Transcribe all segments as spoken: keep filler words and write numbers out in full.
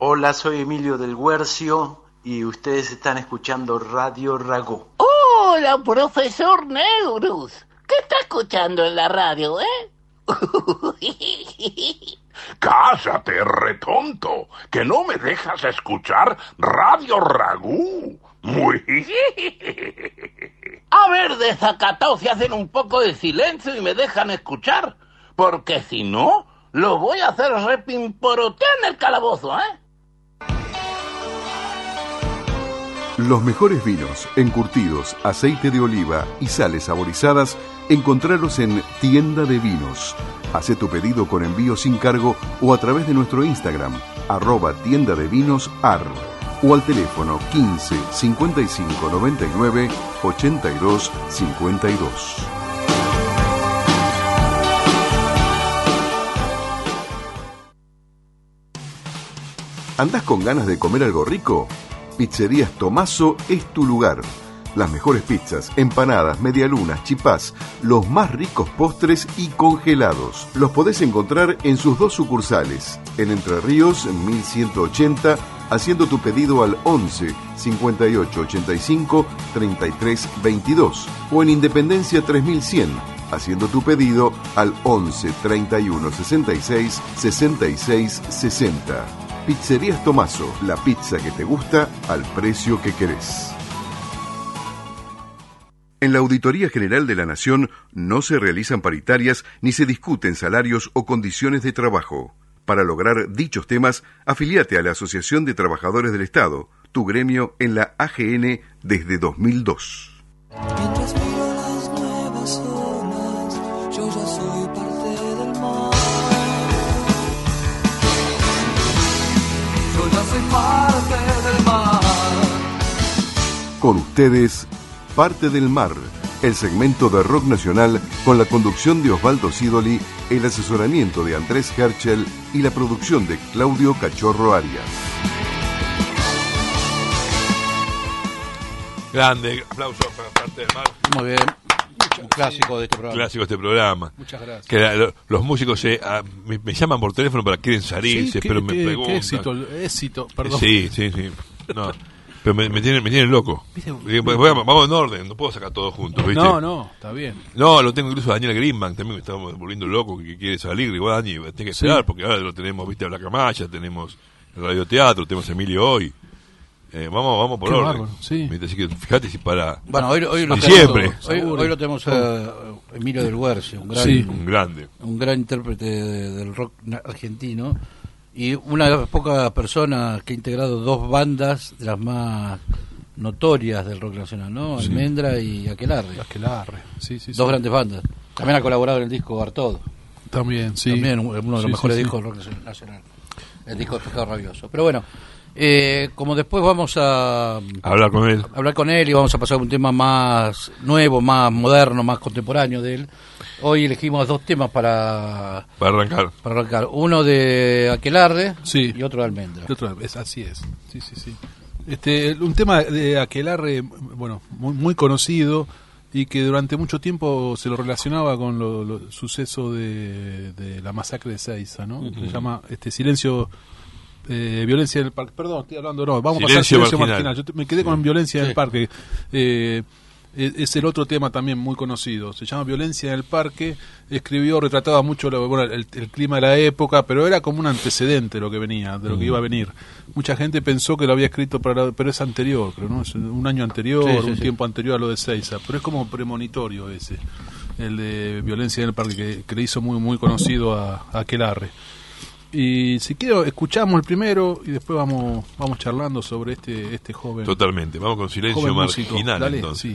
Hola, soy Emilio del Guercio y ustedes están escuchando Radio Ragú. Hola, profesor Neurus. ¿Qué está escuchando en la radio, eh? Cállate, retonto, que no me dejas escuchar Radio Ragú. Muy... A ver, desacatados, si hacen un poco de silencio y me dejan escuchar. Porque si no, lo voy a hacer repimporotear en el calabozo, ¿eh? Los mejores vinos, encurtidos, aceite de oliva y sales saborizadas, encontralos en Tienda de Vinos. Haz tu pedido con envío sin cargo o a través de nuestro Instagram, arroba tienda de vinos ar, o al teléfono quince cincuenta y cinco noventa y nueve ochenta y dos cincuenta y dos. ¿Andás con ganas de comer algo rico? Pizzerías Tomaso es tu lugar. Las mejores pizzas, empanadas, medialunas, chipás, los más ricos postres y congelados. Los podés encontrar en sus dos sucursales, en Entre Ríos, en mil ciento ochenta, haciendo tu pedido al once cincuenta y ocho ochenta y cinco treinta y tres veintidós, o en Independencia tres mil cien, haciendo tu pedido al once treinta y uno sesenta y seis sesenta y seis sesenta. Pizzerías Tomaso, la pizza que te gusta al precio que querés. En la Auditoría General de la Nación no se realizan paritarias ni se discuten salarios o condiciones de trabajo. Para lograr dichos temas, afilíate a la Asociación de Trabajadores del Estado, tu gremio en la A G N desde dos mil dos. Mientras miro las nuevas olas, yo ya soy parte del mar. Yo ya soy parte del mar. Con ustedes, Parte del Mar, el segmento de rock nacional con la conducción de Osvaldo Sidoli, el asesoramiento de Andrés Herschel y la producción de Claudio Cachorro Arias. Grande, aplausos para Parte del Mar. Muy bien, un clásico de este programa. Clásico de este programa. Muchas gracias. Que la, lo, los músicos se, a, me, me llaman por teléfono para que quieren salirse, Sí, pero qué, me qué, preguntan. qué éxito, éxito, perdón. Sí, sí, sí. No. Pero me, me, tienen, me tienen loco. Digo, vamos en orden, no puedo sacar todo juntos, ¿viste? No, no, está bien. No, lo tengo incluso a Daniel Greenbank, también me está volviendo loco, que quiere salir. Digo, Dani, tiene que esperar, sí, porque ahora lo tenemos, viste, a Blanca Maya, tenemos el radioteatro, tenemos a Emilio hoy. Eh, vamos, vamos por Qué orden. bárbaro, sí. Así que fíjate si para. Bueno, hoy, hoy lo siempre. Hoy, hoy lo tenemos a Emilio del Guercio, un gran, Sí. Un grande. un gran intérprete de- del rock na- argentino y una de las pocas personas que ha integrado dos bandas de las más notorias del rock nacional, ¿no? Sí. Almendra y Aquelarre. Aquelarre, sí, sí, Dos sí. grandes bandas. También ha colaborado en el disco Bartod. También, sí. También uno de los Sí, mejores sí, sí. discos del rock nacional. El disco de Pescado Rabioso. Pero bueno, eh, como después vamos a Hablar con él. hablar con él y vamos a pasar a un tema más nuevo, más moderno, más contemporáneo de él. Hoy elegimos dos temas para, Para arrancar. para arrancar. Uno de Aquelarre Sí. y otro de Almendra. Y otra vez, así es. Sí, sí, sí. Este, un tema de Aquelarre, bueno, muy, muy conocido y que durante mucho tiempo se lo relacionaba con los lo, sucesos de, de la masacre de Seiza, ¿no? Uh-huh. Se llama este Silencio, eh, Violencia en el Parque. Perdón, estoy hablando, no, vamos Silencio a pasar Silencio Marginal. Marginal. Yo te- me quedé con Sí. Violencia en Sí. el Parque. Eh, es es el otro tema también muy conocido, se llama Violencia en el Parque. Escribió, retrataba mucho lo- bueno, el, el clima de la época, pero era como un antecedente de lo que venía, de lo que iba a venir. Mucha gente pensó que lo había escrito para la- pero es anterior, creo, ¿no? Es un año anterior, Sí, sí, un sí. tiempo anterior a lo de Seiza, pero es como premonitorio ese, el de Violencia en el Parque, que, que le hizo muy muy conocido a, a Aquelarre. Y si quiero, escuchamos el primero y después vamos vamos charlando sobre este este joven. Totalmente. Vamos con Silencio joven músico. Marginal, Dale, entonces. sí.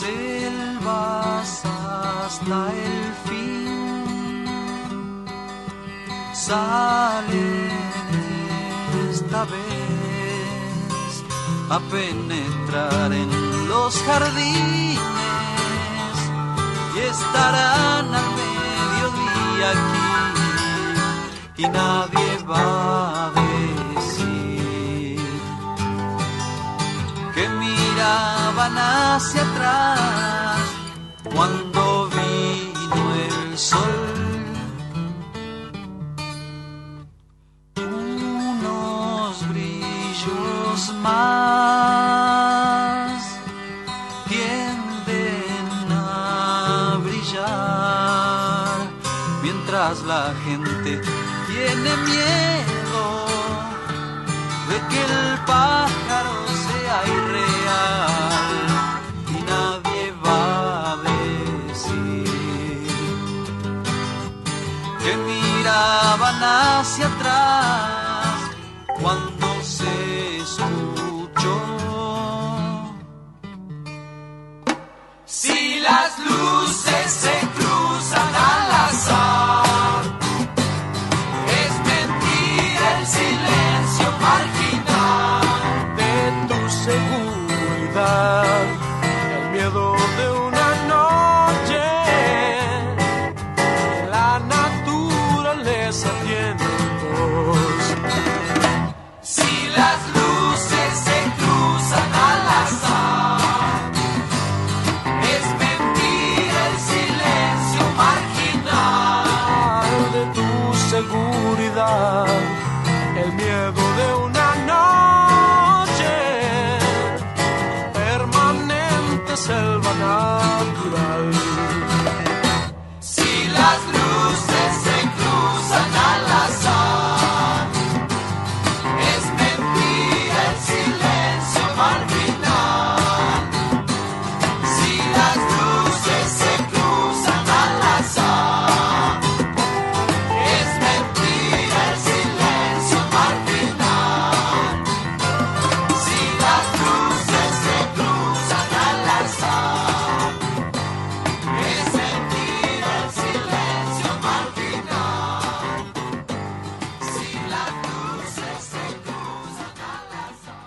selvas hasta el fin. Sale esta vez a penetrar en los jardines y estarán al mediodía aquí y nadie va a decir que miraban hacia atrás cuando vino el sol. Unos brillos más tienden a brillar mientras la gente tiene miedo de que el pájaro sea irreal y nadie va a decir que miraban hacia atrás cuando se escuchó. Si las luces se cruzan al azar, es mentira el silencio marginal de tu seguridad, el miedo de una noche, la naturaleza tiene voz. Si las luces se cruzan al azar, es mentira el silencio marginal de tu seguridad, el miedo de una noche, permanente selva natural. Si las luces se cruzan al azar, es mentira el silencio marginal. Si las luces se cruzan al azar, es mentira el silencio marginal. Si las luces se cruzan al azar, es mentira el silencio marginal. Si las luces se cruzan al azar.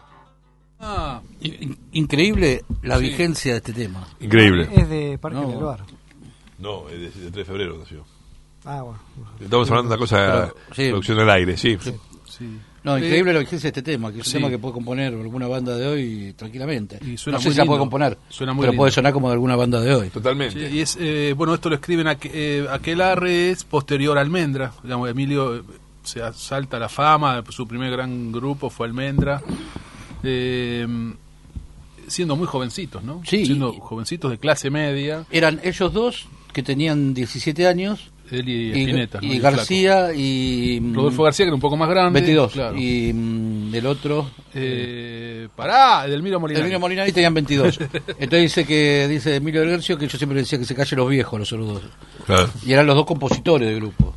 Ah, In- Increíble la vigencia de este tema. Increíble. Es de Parque No. del Bar. No, es del tres de febrero nació. Ah, bueno. Estamos hablando de una cosa, Pero, sí. producción del aire, sí. sí. No, Eh, increíble la vigencia de este tema, que es un sí. tema que puede componer alguna banda de hoy tranquilamente. Y suena no sé muy si la puede lindo. componer, Suena muy pero lindo. puede sonar como de alguna banda de hoy. Totalmente. Sí, y es, eh, bueno, esto lo escriben a, eh, Aquelarre, es posterior a Almendra. Digamos, Emilio eh, se salta a la fama, su primer gran grupo fue Almendra. Eh, siendo muy jovencitos, ¿no? Sí. Siendo jovencitos de clase media, Eran ellos dos que tenían diecisiete años, él y y, Spinetta. ¿no? y el García y... flaco. Rodolfo García, que era un poco más grande. veintidós, Claro. y mm, el otro... Eh, pará, Edelmiro Molinari. Emilio Molinari tenían veintidós. Entonces dice que dice Emilio del Guercio que yo siempre decía que se callen los viejos, los saludos. Claro. Y eran los dos compositores del grupo.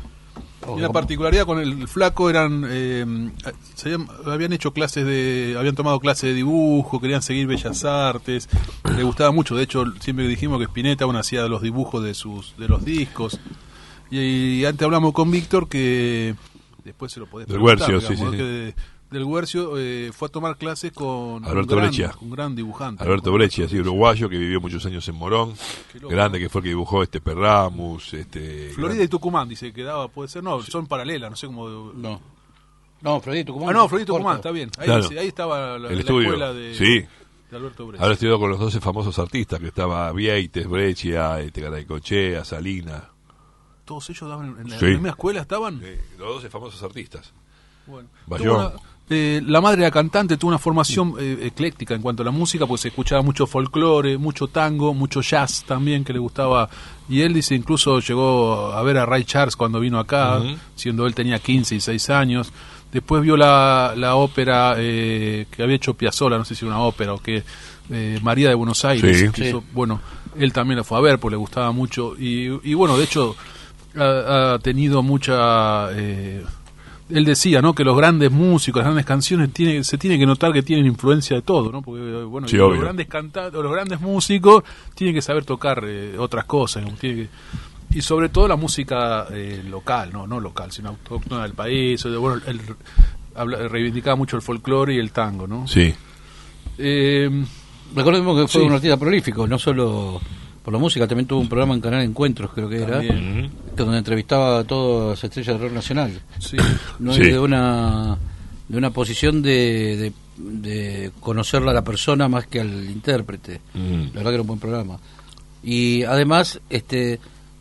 Y una particularidad con el flaco eran eh, se habían, habían hecho clases de habían tomado clases de dibujo, querían seguir bellas artes, le gustaba mucho. De hecho, siempre dijimos que Spinetta aún hacía los dibujos de sus de los discos. Y, y antes hablamos con Víctor que después se lo podés Del preguntar, Guercio, sí, digamos, sí, sí. que del Guercio eh, fue a tomar clases con Alberto un gran, Breccia. un gran dibujante. Alberto Breccia, así uruguayo, que vivió muchos años en Morón, Qué loco. grande, que fue el que dibujó este Perramus, este... Florida y Tucumán, dice que daba, puede ser, no, son paralelas, no sé cómo. No. No, Florida y Tucumán. Ah, no, Florida y corto. Tucumán, está bien. Ahí, Claro. ahí estaba la, El la estudio, escuela de, sí. de Alberto Breccia. Ahora estudiado con los doce famosos artistas, que estaba Vieites, Breccia, este, Garaycochea, Salinas. Todos ellos daban en la Sí. misma escuela, estaban. Sí, los doce famosos artistas. Bueno. Bayón. Tuvo una- eh, la madre era cantante, tuvo una formación eh, ecléctica en cuanto a la música, pues se escuchaba mucho folclore, mucho tango, mucho jazz también que le gustaba. Y él dice, incluso llegó a ver a Ray Charles cuando vino acá, Ujú. siendo él tenía quince y seis años. Después vio la, la ópera eh, que había hecho Piazzolla, no sé si una ópera o que eh, María de Buenos Aires. Sí. que hizo- bueno, él también la fue a ver, pues le gustaba mucho. Y, y bueno, de hecho, ha, ha tenido mucha... Eh, él decía, ¿no? Que los grandes músicos, las grandes canciones, tiene, se tiene que notar que tienen influencia de todo, ¿no? Porque, bueno, sí, los obvio. grandes cantantes, los grandes músicos tienen que saber tocar eh, otras cosas, ¿no? Tiene que, y sobre todo la música eh, local, no no local, sino autóctona del país. O de, bueno, él habla, reivindicaba mucho el folclore y el tango, ¿no? Sí. Eh, Recordemos que fue sí. un artista prolífico, no solo por la música, también tuvo un programa en Canal Encuentros, creo que era, También. donde entrevistaba a todas las estrellas del rock nacional. sí. No Sí. es de una de una posición de, de, de conocerla a la persona más que al intérprete. Mm. La verdad que era un buen programa. Y además, este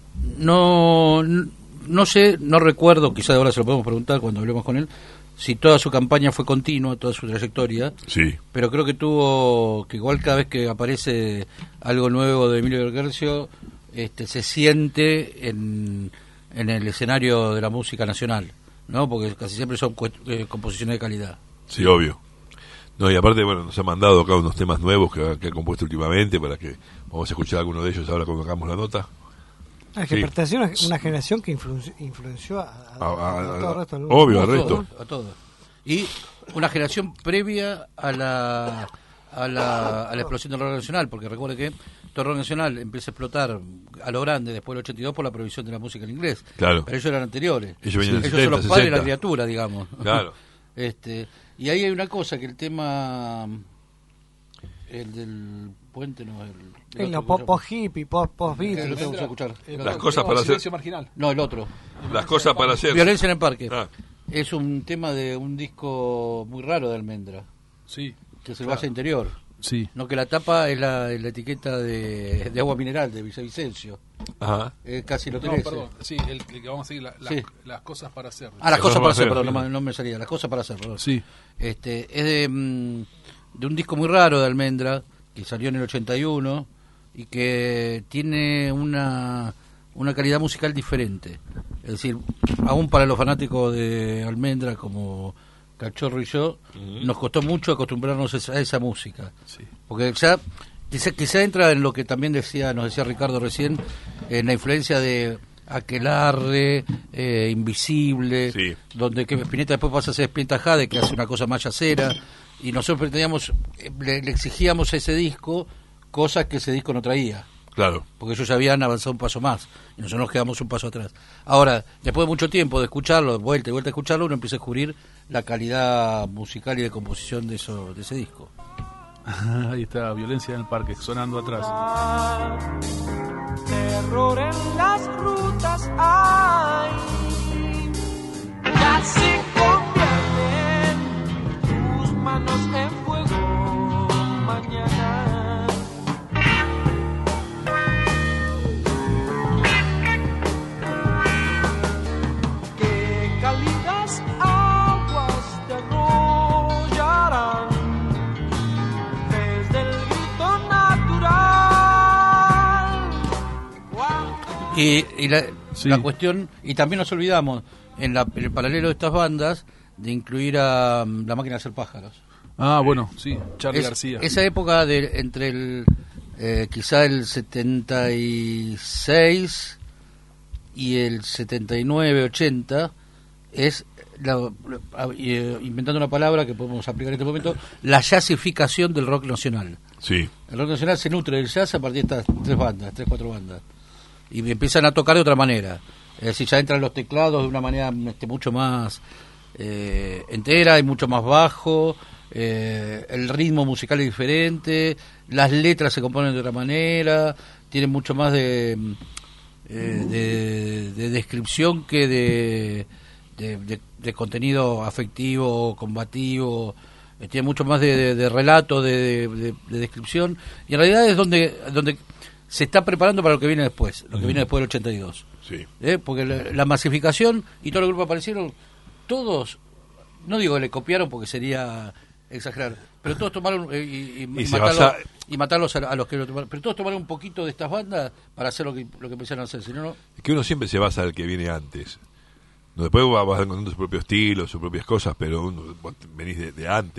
no no sé, no recuerdo, quizás ahora se lo podemos preguntar cuando hablemos con él, si toda su campaña fue continua, toda su trayectoria, Sí. pero creo que tuvo, que igual cada vez que aparece algo nuevo de Emilio Gercio, este, se siente en, en el escenario de la música nacional, ¿no? Porque casi siempre son cuest- eh, composiciones de calidad. Sí, obvio. No, y aparte, bueno, nos ha mandado acá unos temas nuevos que ha, que ha compuesto últimamente para que vamos a escuchar alguno de ellos ahora cuando hagamos la nota. Es que Sí. pertenece a una, una generación que influ- influenció a, a- A- a- a todo el resto del mundo. obvio, al A resto. todo, a todo. Y una generación previa a la a la, a la explosión del rock nacional, porque recuerde que todo el rock nacional empieza a explotar a lo grande después del ochenta y dos por la prohibición de la música en inglés. Claro. Pero ellos eran anteriores. Ellos venían del ellos son los setenta, padres de la sesenta. criatura, digamos. Claro. este Y ahí hay una cosa, que el tema, el del puente, no, el... el En lo otro, post hippie, post post ¿qué es lo Beatles. que vamos a escuchar? El Las otro. cosas no, para hacer. Silencio Marginal. No, el otro. Las cosas para hacer. Violencia en el Parque. Ah. Es un tema de un disco muy raro de Almendra, Sí, que es el Claro. Valle Interior. sí. No, que la tapa es la, la etiqueta de, de agua mineral de Villavicencio. Ajá. Es casi lo No, tenés. perdón, sí, el, el que vamos a seguir, la- la- Sí. las cosas para hacer. Ah, las Eso cosas no va para a hacer, ser, perdón, sí. no, me- no me salía. Las cosas para hacer, perdón. Sí, Este, es de, mm, de un disco muy raro de Almendra, que salió en el ochenta y uno, y que tiene una, una calidad musical diferente. Es decir, aún para los fanáticos de Almendra como Cachorro y yo, nos costó mucho acostumbrarnos a esa, a esa música. sí. Porque ya quizá, quizá entra en lo que también decía nos decía Ricardo recién, en la influencia de Aquelarre, eh, Invisible, Sí. donde que Spinetta después pasa a ser Spinetta Jade, que hace una cosa más yacera, y nosotros teníamos, eh, le, le exigíamos a ese disco cosas que ese disco no traía, Claro. porque ellos ya habían avanzado un paso más, y nosotros nos quedamos un paso atrás. Ahora, después de mucho tiempo de escucharlo, vuelta y vuelta a escucharlo, uno empieza a descubrir la calidad musical y de composición de, eso, de ese disco. Ahí está, Violencia en el Parque, sonando atrás. Terror en las rutas hay, ya se convierten tus manos en fuego mañana. Qué cálidas aguas te arrollarán desde el grito natural. Y, y la, Sí. la cuestión, y también nos olvidamos, en, la, en el paralelo de estas bandas, de incluir a um, La Máquina de Hacer Pájaros. Ah, bueno, sí, Charlie Es- García. Esa época de entre el, eh, quizá el setenta y seis y el setenta y nueve, ochenta, es, la, la- eh, inventando una palabra que podemos aplicar en este momento, la jazzificación del rock nacional. Sí. El rock nacional se nutre del jazz a partir de estas tres bandas, tres, cuatro bandas. Y empiezan a tocar de otra manera. Es decir, ya entran los teclados de una manera este, mucho más eh, entera y mucho más bajo. Eh, el ritmo musical es diferente. Las letras se componen de otra manera. Tienen mucho más de, eh, de, de descripción que de, de, de- de contenido afectivo, combativo. Eh, tiene mucho más de, de- de relato, de, de- de descripción. Y en realidad es donde donde se está preparando para lo que viene después, lo que viene después del ochenta y dos. Sí. ¿Eh? Porque la, la masificación y todos los grupos aparecieron, todos, no digo que le copiaron porque sería exagerar, pero todos tomaron eh, y, y, Y se matarlos, basa- y matarlos a, a los que lo tomaron, pero todos tomaron un poquito de estas bandas para hacer lo que lo que empezaron a hacer, si no, no. Es que uno siempre se basa en el que viene antes. No, después va- vas encontrando su propio estilo, sus propias cosas, pero uno, vos venís de, de antes.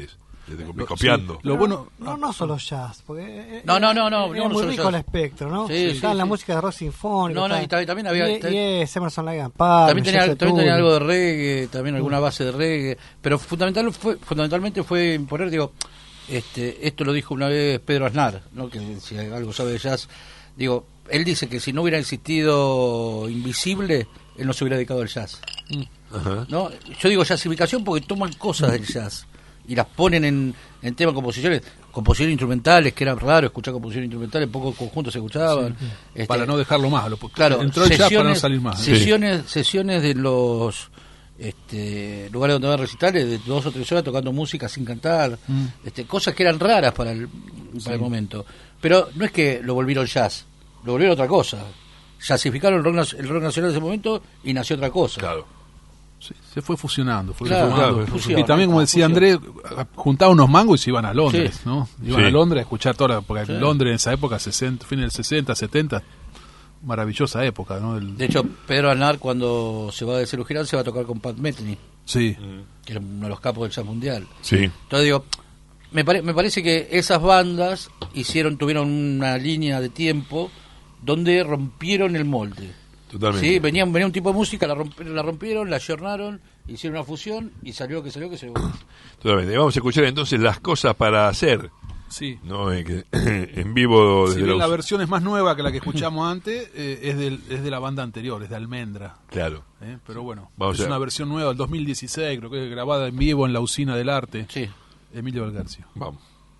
Lo, copiando. Sí, lo bueno, no, no solo jazz, porque no, no, no, no, es no muy solo rico jazz. el espectro, ¿no? Sí, está sí, en la sí. música de rock sinfónico. No, no, está, y también había y, también, y es Emerson Lake and Palmer, también tenía, Jeff también tenía Tull. algo de reggae, también alguna base de reggae, pero fundamental fue, fundamentalmente fue imponer, digo, este, esto lo dijo una vez Pedro Aznar, ¿no? Que si algo sabe de jazz, digo, él dice que si no hubiera existido Invisible, él no se hubiera dedicado al jazz. Ajá. ¿No? Yo digo jazzificación porque toman cosas del jazz y las ponen en, en temas, composiciones, composiciones instrumentales, que era raro escuchar composiciones instrumentales, pocos conjuntos se escuchaban. Sí, este, para no dejarlo más. Lo, claro, entró el jazz para no salir más. Sesiones, sí. sesiones de los este, lugares donde van recitales, de dos o tres horas tocando música sin cantar, mm. este, cosas que eran raras para el, para sí. el momento. Pero no es que lo volvieron jazz, lo volvieron otra cosa. Jazzificaron el rock, el rock nacional de ese momento y nació otra cosa. Claro. Sí, se fue fusionando, fue claro, fusionando. Claro, fusión, y también, como decía fusión. Andrés, juntaban unos mangos y se iban a Londres, sí. ¿no? Iban sí. a Londres a escuchar toda la, porque sí. Londres en esa época, sesenta, fines del sesenta, setenta, maravillosa época, ¿no? El... De hecho, Pedro Aznar, cuando se va de Cerú Girán, se va a tocar con Pat Metheny, sí. que era uno de los capos del jazz mundial. Sí. Entonces digo, me, pare, me parece que esas bandas hicieron, tuvieron una línea de tiempo donde rompieron el molde. Totalmente. Sí, venían, venía un tipo de música, la rompieron, la rompieron, la ayornaron, hicieron una fusión y salió que salió que se. Totalmente. Vamos a escuchar entonces Las cosas para hacer. Sí. No, eh, que, en vivo. Si desde bien los... la versión es más nueva que la que escuchamos antes, eh, es, del, es de la banda anterior, es de Almendra. Claro. Eh, pero bueno, Vamos es a... una versión nueva del dos mil dieciséis, creo que es grabada en vivo en la Usina del Arte. Sí. Emilio Valgarcio. Vamos.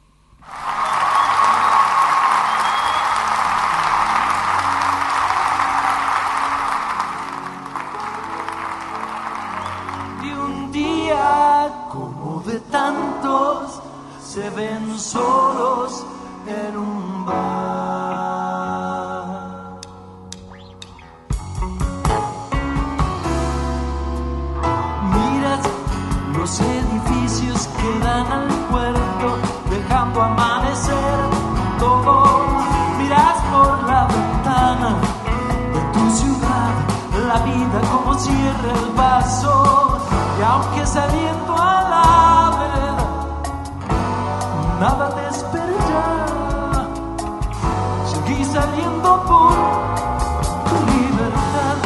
Como de tantos se ven solos en un bar. Miras los edificios que dan al puerto, dejando amanecer todo. Miras por la ventana de tu ciudad, la vida como cierra el vaso. Y aunque saliendo a la vereda nada te espera ya, seguí saliendo por tu libertad.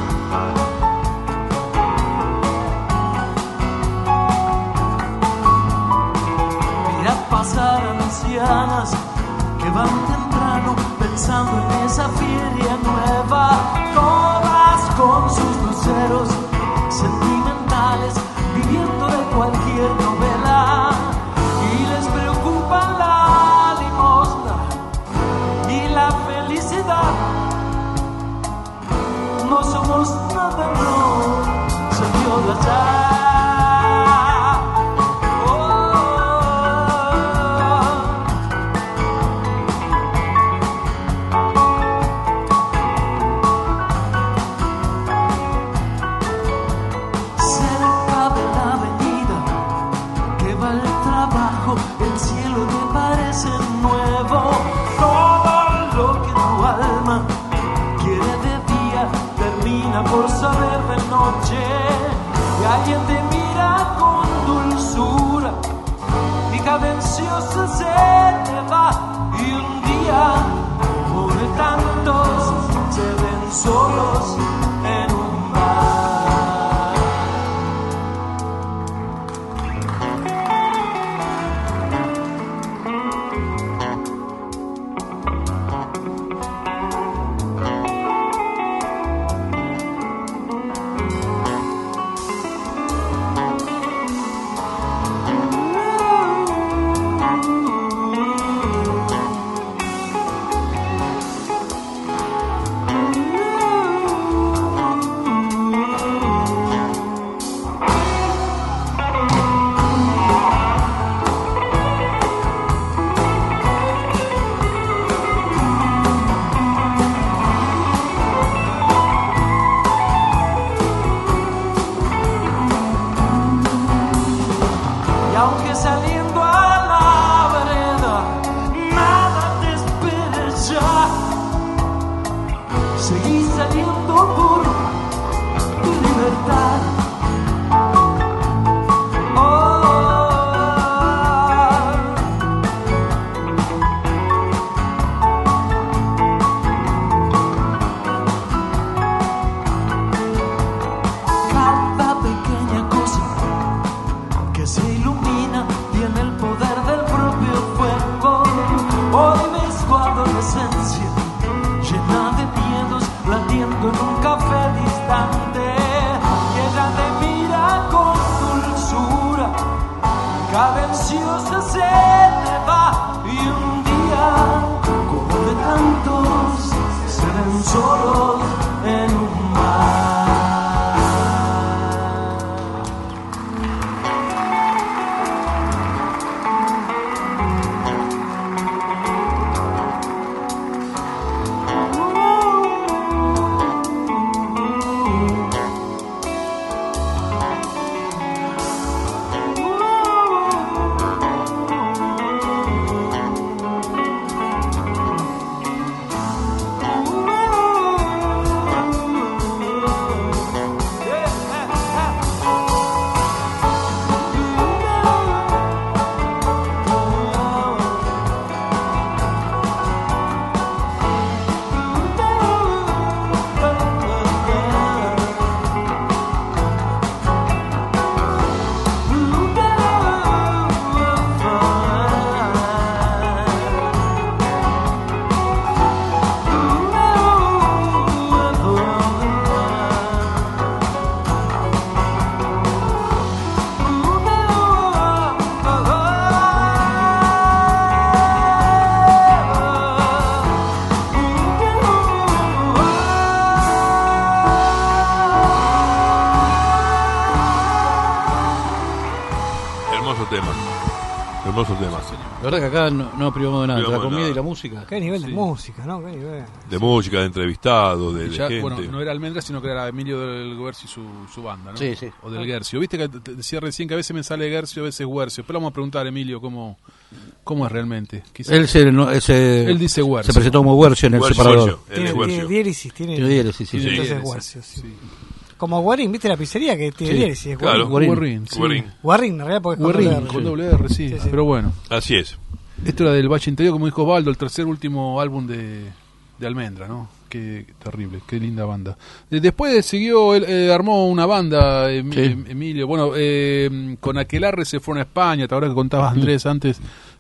Mira pasar ancianas que van temprano pensando en esa feria nueva, todas con sus luceros sentimentales, viviendo de cualquier novela, y les preocupa la limosna y la felicidad. No somos nada, no, señora ya. El cielo te parece nuevo, todo lo que tu alma quiere de día termina por saber de noche, y alguien te mira con dulzura y cadenciosa se te va, y un día como de tantos se ven solos en un bar. Y aunque saliendo a la vereda nada te espere ya, seguí saliendo por tu libertad. Oh, cadenciosa se te va y un día, como de tantos, se ven solos en un mar. Hermoso tema. La verdad que acá no, no privamos de nada, No de la privamos comida nada. y la música. Qué nivel Sí. de música, ¿no? Qué nivel. De música, de entrevistado, de, Y de ya, gente. bueno, no era Almendra, sino que era Emilio del Guercio y su, su banda, ¿no? Sí, sí. O del Guercio. Viste que te te decía recién que a veces me sale Guercio, a veces Guercio. Pero vamos a preguntar, Emilio, cómo, cómo es realmente. Quizá- Él, se, no, ese, Él dice Guercio. se presentó como Guercio en el Guercio, separador. Guercio, él Tiene, es tiene Guercio. diéresis, tiene, Tiene diéresis, sí, Sí, sí. entonces ese, Guercio, sí. sí. Como Guarín, ¿viste la pizzería que tiene Sí, diéresis? Es claro. Guarín. Guerrín, sí. Guerrín. Guarrín, en realidad, porque es con Guerrín, doble R. con doble R, sí. Sí, sí. Pero bueno. Así es. Esto era del Valle Interior, como dijo Osvaldo, el tercer último álbum de, de Almendra, ¿no? Qué terrible, qué linda banda. Eh, Después siguió, él eh, armó una banda, Em- Sí. Em- Emilio, bueno, eh, con Aquelarre se fueron a España, ahora que contabas Andrés antes,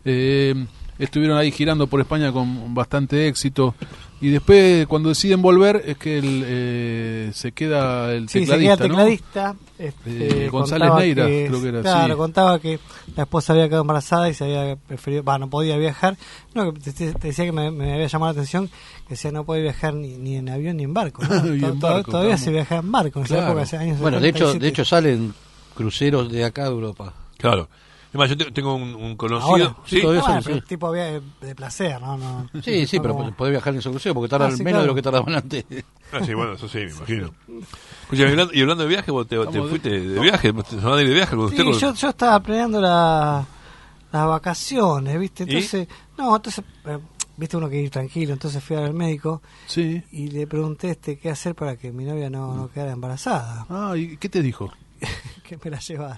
eh, estuvieron ahí girando por España con bastante éxito, y después cuando deciden volver es que el, eh, se queda el Sí, se tecladista, queda ¿no? tecladista. este, Eh, González contaba Neira, que- creo que era, Claro, sí. contaba que la esposa había quedado embarazada y se había preferido, va, no podía viajar. No, que te, te- te decía que me, me había llamado la atención que decía no puede viajar ni, ni en avión ni en barco. ¿no? Y To- en to- barco, todavía claro. se viaja en barco en esa Claro. época, hace años Bueno, de hecho, setenta y siete. de hecho salen cruceros de acá de Europa. Claro. Es más, yo te- tengo un, un conocido. Ahora, ¿Sí? todavía Ah, bueno, salen, pero sí. tipo via- de placer, ¿no? no Sí, sí, no pero como- podés viajar en ese crucero porque tardan Ah, sí, menos claro. de lo que tardaban antes. Ah, sí, bueno, eso sí, me imagino. Escucha, y hablando, y hablando de viaje, vos te, te Estamos de- fuiste de viaje, te van a ir de viaje con usted. Sí, con- yo, yo estaba planeando la- las vacaciones, ¿viste? ¿Y? Entonces, no, entonces, eh, viste, uno que ir tranquilo, entonces fui al médico Sí. y le pregunté este qué hacer para que mi novia no, no quedara embarazada, Ah, ¿y qué te dijo? que me la llevara.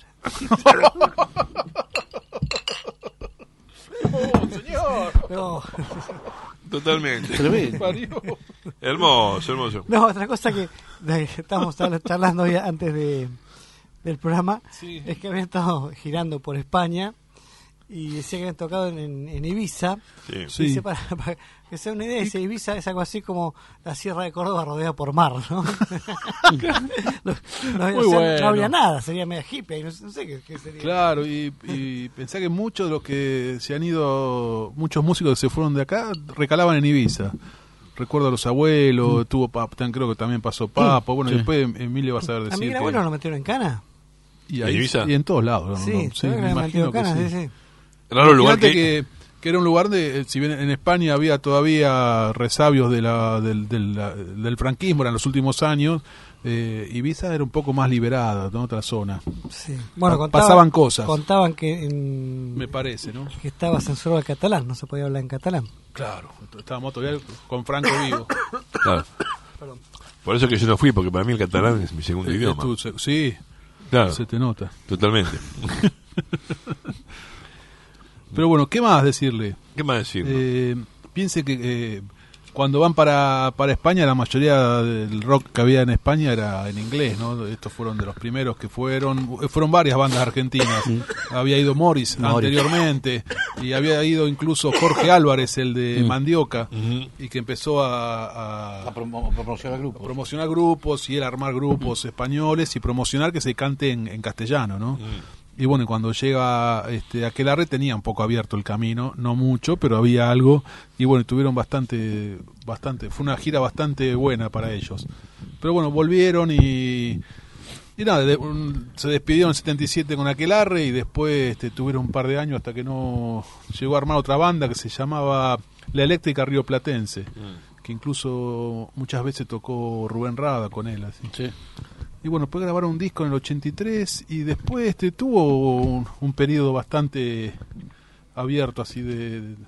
No, Totalmente. Tremendo. Hermoso, hermoso. no, otra cosa que de- estábamos habla- charlando hoy antes de, del programa Sí. es que habían estado girando por España y decía que habían tocado en, en- en Ibiza. Sí. Sí. Dice, para, para que sea una idea, dice, Ibiza es algo así como la Sierra de Córdoba rodeada por mar, ¿no? no, no había, Muy o sea, bueno. no había nada, sería media hippie, no, sé- no sé qué, qué sería. Claro, y, y pensá que muchos de los que se han ido, muchos músicos que se fueron de acá, recalaban en Ibiza. Recuerdo a los abuelos, tuvo Pap- tan- creo que también pasó Papo, bueno, Sí. después Emilio va a saber ¿A decir. mi que- abuelo lo metieron en cana? y, ¿En ahí- Ibiza? y en todos lados. ¿no? Sí, No, se ve que me le han imagino metido que canas, sí. sí, sí. Raro lugar Imagínate que... que, que era un lugar de, si bien en España había todavía resabios de la, del, del, la- del franquismo en los últimos años, eh, Ibiza era un poco más liberada, en otra zona, Sí. Bueno, Pa- contaban, pasaban cosas. Contaban que, en- me parece, ¿no? que estaba censurado el catalán, no se podía hablar en catalán. Claro, estábamos todavía con Franco vivo. Claro. Por eso que yo no fui, porque para mí el catalán es mi segundo Eh, idioma. tú- se- sí, Claro, se te nota. totalmente. Pero bueno, ¿qué más decirle? ¿Qué más decir? Eh, piense que eh, cuando van para, para España, la mayoría del rock que había en España era en inglés, ¿no? Estos fueron de los primeros que fueron, fueron varias bandas argentinas. Había ido Morris, Morris. anteriormente, y había ido incluso Jorge Álvarez, el de Mm. Mandioca, Ujú. y que empezó a, a- A promo- promocionar a grupos. promocionar grupos y él armar grupos españoles y promocionar que se cante en, en castellano, ¿no? Y bueno, y cuando llega este, Aquelarre tenía un poco abierto el camino, no mucho, pero había algo. Y bueno, tuvieron bastante, bastante, fue una gira bastante buena para ellos. Pero bueno, volvieron y, y nada, de, un, se despidieron en setenta y siete con Aquelarre y después este, tuvieron un par de años hasta que no llegó a armar otra banda que se llamaba La Eléctrica Rioplatense, mm. que incluso muchas veces tocó Rubén Rada con él, así. Sí. Y bueno, después grabaron un disco en el ochenta y tres y después este, tuvo un, un periodo bastante abierto así de... de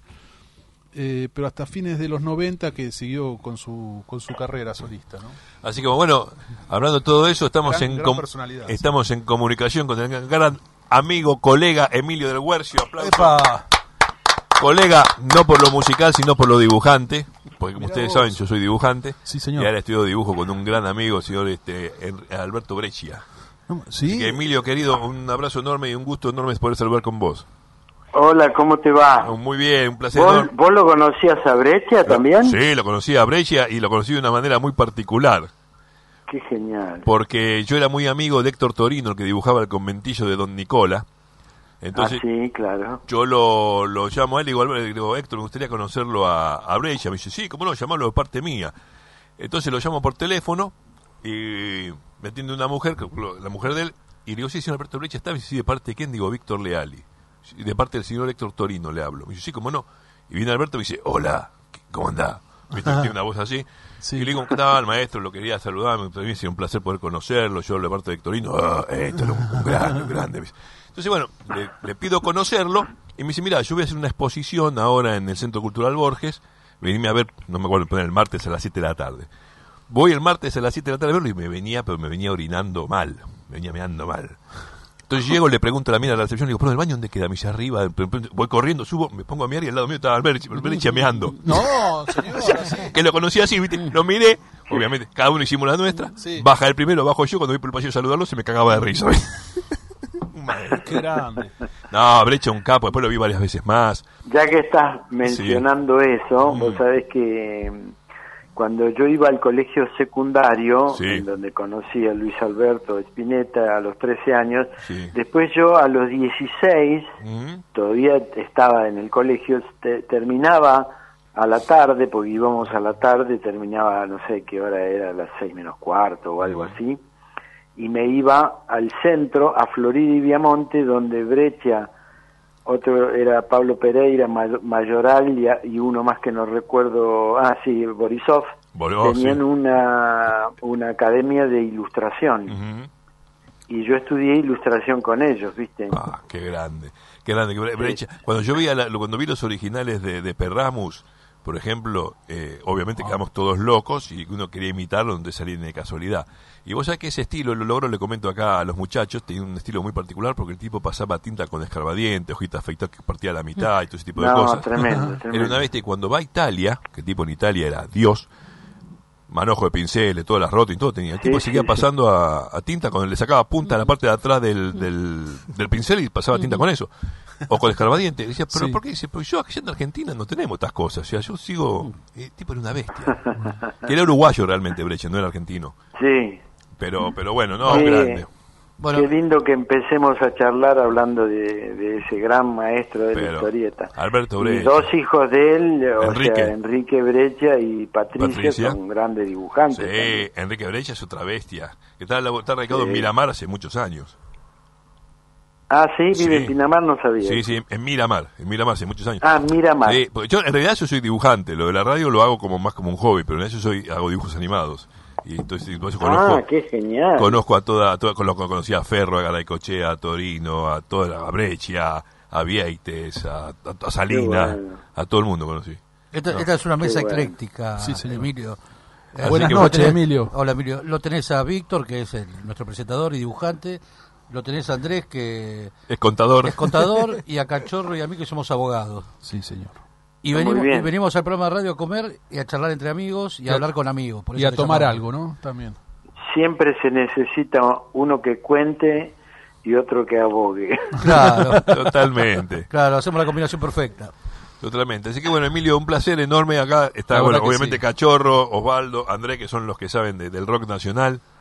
eh, pero hasta fines de los noventa que siguió con su con su carrera solista, ¿no? Así que bueno, hablando de todo eso, estamos gran, en gran com- personalidad, estamos sí. en comunicación con el gran amigo, colega Emilio del Guercio. Aplausos. ¡Epa! Colega, no por lo musical, sino por lo dibujante, porque como Mirá ustedes vos. saben, yo soy dibujante. Sí, señor. Y ahora estudio dibujo con un gran amigo, señor este, Alberto Breccia. ¿Sí? Así que, Emilio, querido, un abrazo enorme y un gusto enorme poder saludar con vos. Hola, ¿cómo te va? Muy bien, un placer ¿Vos, enorme. ¿Vos lo conocías a Breccia también? Sí, lo conocí a Breccia y lo conocí de una manera muy particular. Qué genial. Porque yo era muy amigo de Héctor Torino, el que dibujaba el conventillo de Don Nicola. Entonces, ah, sí, claro. yo lo, lo llamo a él y digo, le digo, Héctor, me gustaría conocerlo a, a Breccia. Me dice, sí, cómo no, llamarlo de parte mía. Entonces lo llamo por teléfono y me atiende una mujer, la mujer de él, y le digo, sí, señor Alberto Breccia, ¿está? Y dice, sí, ¿de parte de quién? Digo, Víctor Leali. Y de parte del señor Héctor Torino le hablo. Me dice, sí, cómo no. Y viene Alberto y me dice, hola, ¿cómo anda? ¿Viste? Tiene una voz así. Sí. Y le digo, ¿qué tal, maestro? Lo quería saludar, me dice, un placer poder conocerlo. Yo de parte de Héctor Torino, ah, esto es un, un grande, un grande. Entonces, bueno, le, le pido conocerlo y me dice, mira, yo voy a hacer una exposición ahora en el Centro Cultural Borges, venime a ver, no me acuerdo, poner el martes a las siete de la tarde. Voy el martes a las siete de la tarde a verlo y me venía, pero me venía orinando mal, me venía meando mal. Entonces llego, le pregunto a la mina de la recepción, le digo, ¿pero el baño dónde queda? Me dice, arriba, voy corriendo, subo, me pongo a mirar y al lado mío estaba el Breccia meando. No, señor, sí. Que lo conocí así, ¿viste? Lo miré, obviamente, cada uno hicimos la nuestra, sí. Baja el primero, bajo yo, cuando vi por el pasillo a saludarlo, se me cagaba de risa. Qué grande. No, Breccia un capo, después lo vi varias veces más. Ya que estás mencionando sí. eso, mm. vos sabés que cuando yo iba al colegio secundario, sí. en donde conocí a Luis Alberto Spinetta a los trece años, sí. después yo a los dieciséis, mm. todavía estaba en el colegio, te, terminaba a la tarde, porque íbamos a la tarde, terminaba, no sé qué hora era, a las seis menos cuarto o algo mm. así, y me iba al centro, a Florida y Viamonte, donde Breccia, otro era Pablo Pereira, Mayoral y, y uno más que no recuerdo, ah sí, Borisov, Borisov tenían sí. una, una academia de ilustración. Uh-huh. Y yo estudié ilustración con ellos, ¿viste? Ah, qué grande, qué grande. Breccia. Sí. Cuando yo vi, a la, cuando vi los originales de, de Perramus, por ejemplo, eh, obviamente quedamos todos locos y uno quería imitarlo donde salía de casualidad. Y vos sabés que ese estilo, lo logro, le comento acá a los muchachos, tenía un estilo muy particular porque el tipo pasaba tinta con escarbadiente, hojitas afeitadas que partía a la mitad y todo ese tipo de no, cosas. Tremendo, tremendo. Era una bestia y cuando va a Italia, que el tipo en Italia era Dios, manojo de pinceles, todas las rotas y todo tenía. El tipo sí, seguía sí, pasando sí. A, a tinta, cuando le sacaba punta a la parte de atrás del, del, del pincel y pasaba tinta con eso. O con escarbadiente. Decía, ¿pero sí. por qué? Dice, porque yo aquí en Argentina no tenemos estas cosas. O sea, yo sigo... El tipo era una bestia. Que era uruguayo realmente, Breccia, no era argentino. Sí. Pero, pero bueno, no, sí. grande. Bueno, qué lindo que empecemos a charlar hablando de, de ese gran maestro de la historieta. Alberto Breccia. Y dos hijos de él, o Enrique. sea, Enrique Breccia y Patricia, Patricia. Son grandes dibujantes. Sí, también. Enrique Breccia es otra bestia. Que está, está radicado sí. en Miramar hace muchos años. Ah, sí, vive sí. en Pinamar, no sabía. Sí, sí, en Miramar, en Miramar hace muchos años. Ah, Miramar. Sí, porque yo en realidad yo soy dibujante, lo de la radio lo hago como más como un hobby, pero en eso soy hago dibujos animados. Y entonces, entonces conozco, ah, qué genial. Conozco a toda, a toda conozco, conocí a Ferro, a Garaycochea, a Torino, a toda la a Breccia, a Vieites, a, a, a Salina, bueno. A todo el mundo conocí. Esta, no. esta es una mesa bueno. ecléctica, sí, Emilio. Eh, Buenas noches, tenés, Emilio. Hola, Emilio. Lo tenés a Víctor, que es el, nuestro presentador y dibujante. Lo tenés a Andrés, que es contador. Es contador, y a Cachorro y a mí, que somos abogados. Sí, señor. Y venimos, y venimos al programa de radio a comer y a charlar entre amigos y, y a hablar con amigos. Por eso y a tomar llamamos. Algo, ¿no? También. Siempre se necesita uno que cuente y otro que abogue. Claro. Totalmente. Claro, hacemos la combinación perfecta. Totalmente. Así que bueno, Emilio, un placer enorme. Acá está, bueno, obviamente sí. Cachorro, Osvaldo, Andrés, que son los que saben de, del rock nacional.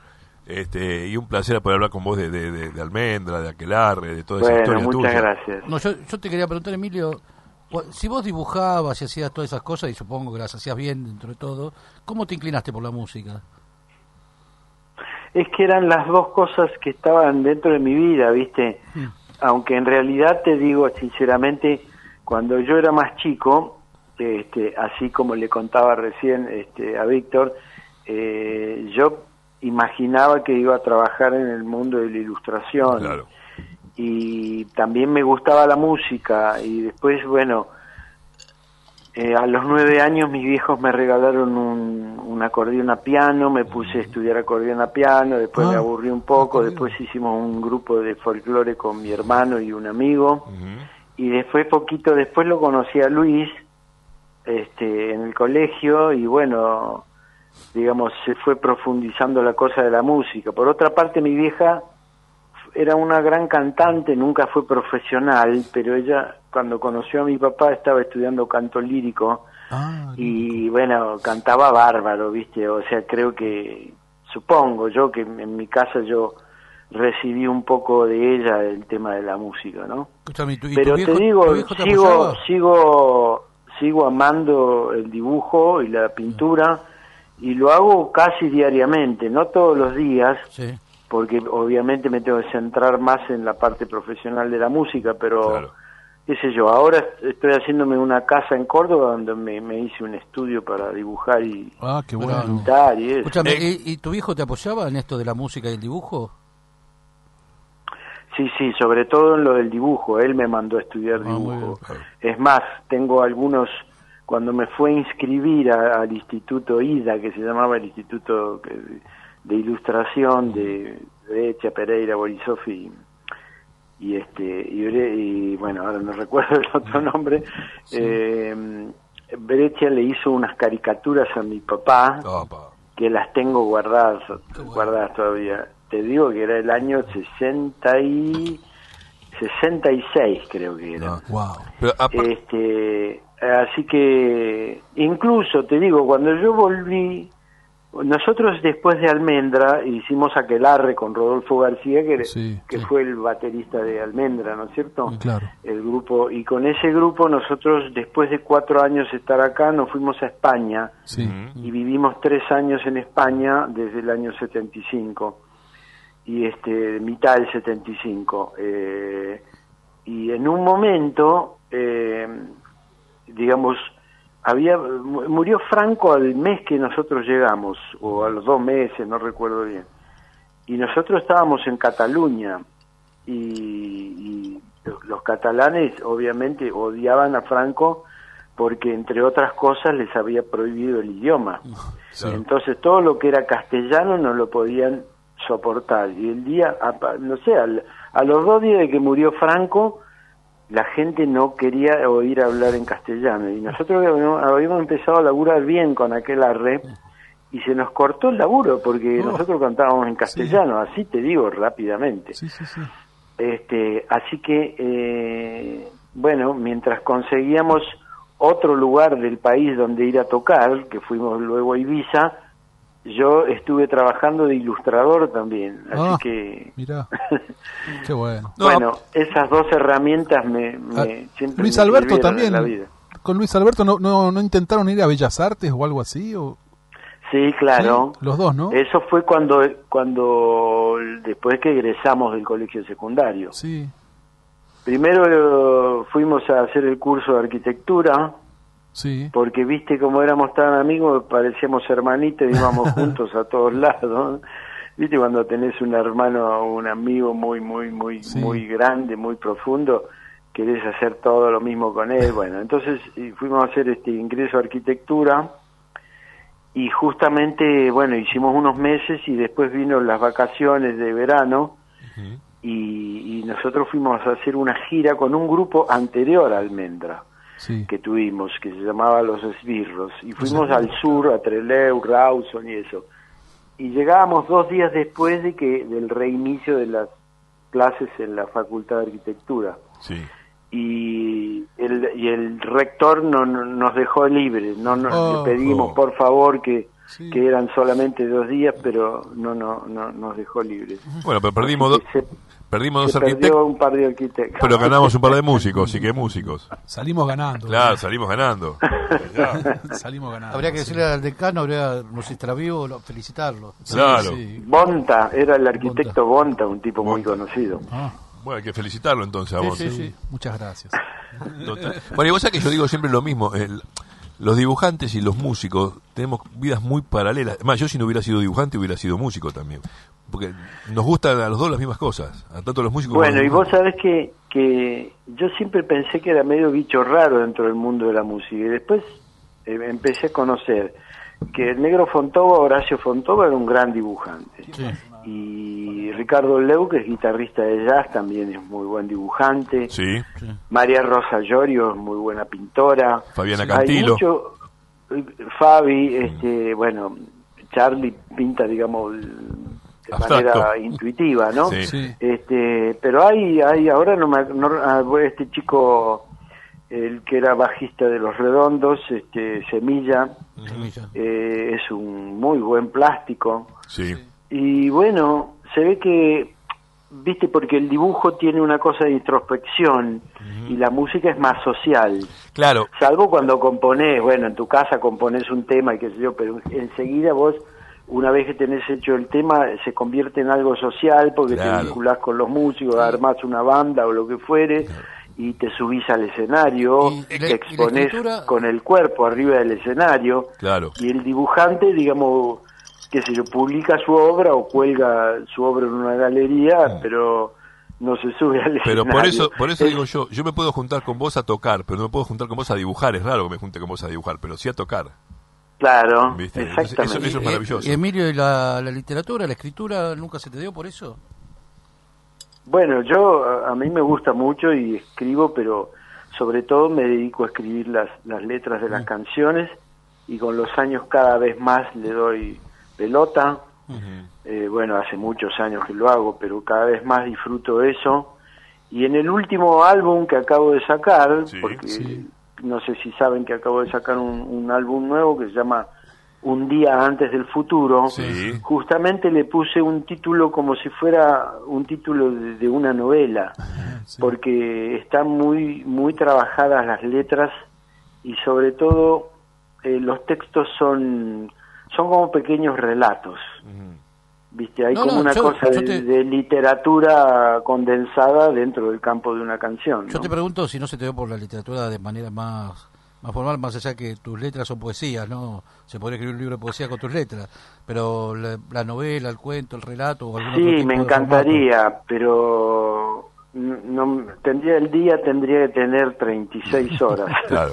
Este, y un placer poder hablar con vos de, de, de, de Almendra, de Aquelarre, de toda bueno, esa historia muchas tuya. gracias. No, yo, yo te quería preguntar, Emilio, si vos dibujabas y hacías todas esas cosas, y supongo que las hacías bien dentro de todo, ¿cómo te inclinaste por la música? Es que eran las dos cosas que estaban dentro de mi vida, ¿viste? Mm. Aunque en realidad te digo sinceramente, cuando yo era más chico, este, así como le contaba recién este, a Víctor, eh, yo imaginaba que iba a trabajar en el mundo de la ilustración. Claro. Y también me gustaba la música, y después, bueno, eh, a los nueve años mis viejos me regalaron un, un acordeón a piano, me puse a estudiar acordeón a piano, después ah, me aburrí un poco, después hicimos un grupo de folclore con mi hermano y un amigo, uh-huh. y después, poquito después, lo conocí a Luis este, en el colegio, y bueno, digamos, se fue profundizando la cosa de la música. Por otra parte, mi vieja era una gran cantante, nunca fue profesional, pero ella, cuando conoció a mi papá, estaba estudiando canto lírico, ah, y bueno, cantaba bárbaro, ¿viste? O sea, creo que, supongo yo que en mi casa yo recibí un poco de ella el tema de la música, ¿no? Escúchame, ¿y pero tu viejo, te digo, tu viejo te sigo, apoyaba? sigo, sigo amando el dibujo y la pintura, y lo hago casi diariamente, no todos los días, sí. porque obviamente me tengo que centrar más en la parte profesional de la música, pero claro. qué sé yo, ahora estoy haciéndome una casa en Córdoba donde me, me hice un estudio para dibujar y ah, qué bueno. pintar y eso. Escúchame, ¿y, ¿y tu viejo te apoyaba en esto de la música y el dibujo? Sí, sí, sobre todo en lo del dibujo, él me mandó a estudiar ah, dibujo. Es más, tengo algunos, cuando me fue a inscribir a, al Instituto I D A, que se llamaba el Instituto de Ilustración de Breccia, Pereira, Borisov y, y este y, y bueno, ahora no recuerdo el otro nombre, sí. eh, Breccia le hizo unas caricaturas a mi papá, Opa. que las tengo guardadas, guardadas todavía. Te digo que era el año sesenta y sesenta y seis, creo que era. No, wow. Pero, este, así que incluso te digo, cuando yo volví, nosotros después de Almendra hicimos Aquelarre con Rodolfo García, que, sí, que sí. fue el baterista de Almendra, ¿no es cierto? Claro. El grupo, y con ese grupo nosotros, después de cuatro años estar acá, nos fuimos a España, sí. y vivimos tres años en España desde el año setenta y cinco. Y este mitad del setenta y cinco, eh, y en un momento, eh, digamos, había murió Franco al mes que nosotros llegamos, o a los dos meses, no recuerdo bien, y nosotros estábamos en Cataluña, y, y los catalanes obviamente odiaban a Franco porque, entre otras cosas, les había prohibido el idioma, sí. Entonces todo lo que era castellano no lo podían soportar, y el día, no sé, al, a los dos días de que murió Franco, la gente no quería oír hablar en castellano, y nosotros habíamos, habíamos empezado a laburar bien con Aquelarre, y se nos cortó el laburo, porque oh, nosotros cantábamos en castellano, sí. Así te digo rápidamente. Sí, sí, sí. Este, así que, eh, bueno, mientras conseguíamos otro lugar del país donde ir a tocar, que fuimos luego a Ibiza, yo estuve trabajando de ilustrador también, así ah, que... Mirá, qué bueno. Bueno, no, esas dos herramientas me, me a, siempre Luis me Alberto también, en la vida. Con Luis Alberto no, no, no intentaron ir a Bellas Artes o algo así, o... Sí, claro. ¿Sí? Los dos, ¿no? Eso fue cuando, cuando después que egresamos del colegio secundario. Sí. Primero fuimos a hacer el curso de arquitectura. Sí. Porque viste como éramos tan amigos, parecíamos hermanitos, íbamos juntos a todos lados. Viste cuando tenés un hermano o un amigo muy, muy, muy, sí. muy grande, muy profundo, querés hacer todo lo mismo con él. Bueno, entonces fuimos a hacer este ingreso a arquitectura, y justamente, bueno, hicimos unos meses y después vino las vacaciones de verano, uh-huh. y, y nosotros fuimos a hacer una gira con un grupo anterior a Almendra. Sí. Que tuvimos, que se llamaba Los Esbirros, y fuimos sí. al sur, a Trelew, Rawson y eso, y llegábamos dos días después de que del reinicio de las clases en la Facultad de Arquitectura, sí. y el y el rector no, no nos dejó libres, no, no oh, le pedimos oh. por favor que sí. que eran solamente dos días, pero no, no, no nos dejó libres. Bueno, pero perdimos dos... Perdimos dos arquitectos. Un par de arquitectos. Pero ganamos un par de músicos, sí que músicos. Salimos ganando. Claro, ¿no? salimos ganando. salimos ganando. Habría que decirle sí. al decano, habría nos extravío, felicitarlo. Claro. Sí. Bonta, era el arquitecto Bonta, Bonta un tipo Bonta. muy conocido. Ah. Bueno, hay que felicitarlo entonces a sí, Bonta. Sí, sí, muchas gracias. Bueno, y vos sabés que yo digo siempre lo mismo, el, los dibujantes y los músicos tenemos vidas muy paralelas. Además, yo si no hubiera sido dibujante hubiera sido músico también. Porque nos gustan a los dos las mismas cosas, a tanto los músicos bueno, como los y vos sabés que, que yo siempre pensé que era medio bicho raro dentro del mundo de la música, y después eh, empecé a conocer que el negro Fontova, Horacio Fontova, era un gran dibujante. Sí. Y Ricardo Leu, que es guitarrista de jazz, también es muy buen dibujante. Sí. María Rosa Llorio es muy buena pintora. Fabiana Cantilo. Hay mucho, Fabi, este, bueno, Charlie pinta, digamos, de abstracto. manera intuitiva, ¿no? Sí. Sí. Este, pero hay, hay ahora no me, no, este chico, el que era bajista de Los Redondos, este, Semilla, Semilla. Eh, es un muy buen plástico. Sí. Y bueno, se ve que, viste, porque el dibujo tiene una cosa de introspección uh-huh. y la música es más social. Claro. Salvo cuando componés, bueno, en tu casa componés un tema y qué sé yo, pero enseguida vos, una vez que tenés hecho el tema, se convierte en algo social porque claro. te vinculás con los músicos, sí. armás una banda o lo que fuere, claro. y te subís al escenario, y, y te la, exponés escritura... con el cuerpo arriba del escenario, claro. y el dibujante, digamos, qué sé yo, publica su obra o cuelga su obra en una galería, sí. pero no se sube al pero escenario. Pero por eso, por eso es... digo yo, yo me puedo juntar con vos a tocar, pero no me puedo juntar con vos a dibujar, es raro que me junte con vos a dibujar, pero sí a tocar. Claro, ¿viste? exactamente. Eso, eso es maravilloso. ¿Y Emilio, y la, la literatura, la escritura, nunca se te dio por eso? Bueno, yo, a, a mí me gusta mucho y escribo, pero sobre todo me dedico a escribir las, las letras de las mm. canciones, y con los años cada vez más le doy pelota. Uh-huh. Eh, bueno, hace muchos años que lo hago, pero cada vez más disfruto eso. Y en el último álbum que acabo de sacar, sí, porque sí. no sé si saben que acabo de sacar un, un álbum nuevo que se llama Un día antes del futuro, sí. justamente le puse un título como si fuera un título de, de una novela, sí. porque están muy, muy trabajadas las letras y sobre todo eh, los textos son... son como pequeños relatos, uh-huh. ¿viste? Hay no, como no, una yo, cosa yo te... de, de literatura condensada dentro del campo de una canción, ¿no? Yo te pregunto si no se te dio por la literatura de manera más más formal, más allá que tus letras son poesías, ¿no? Se podría escribir un libro de poesía con tus letras, pero la, la novela, el cuento, el relato... O algún sí, otro tipo me encantaría, pero... no tendría el día tendría que tener treinta y seis horas. Claro.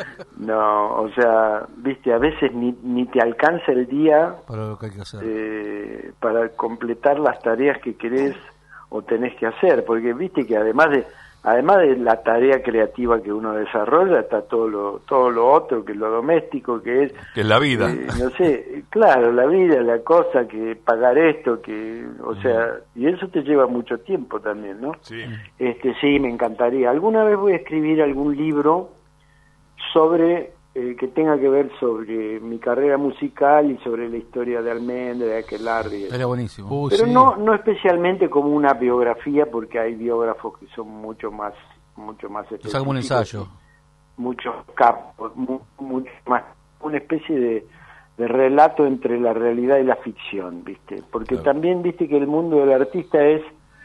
No, o sea, viste, a veces ni ni te alcanza el día para lo que hay que hacer, eh, para completar las tareas que querés o tenés que hacer, porque viste que además de además de la tarea creativa que uno desarrolla, está todo lo todo lo otro, que es lo doméstico, que es que es la vida. Eh, no sé, claro, la vida, la cosa, que pagar esto, que, o sea, y eso te lleva mucho tiempo también, ¿no? Sí. Este, sí, me encantaría. Alguna vez voy a escribir algún libro sobre eh, que tenga que ver sobre mi carrera musical y sobre la historia de Almendra, de Aquelarre. Era buenísimo. Uh, Pero sí. no no especialmente como una biografía, porque hay biógrafos que son mucho más mucho más específicos. O sea, como un ensayo. Muchos capos, mu, mucho más, una especie de, de relato entre la realidad y la ficción, ¿viste? Porque claro. también, viste, que el mundo del artista es,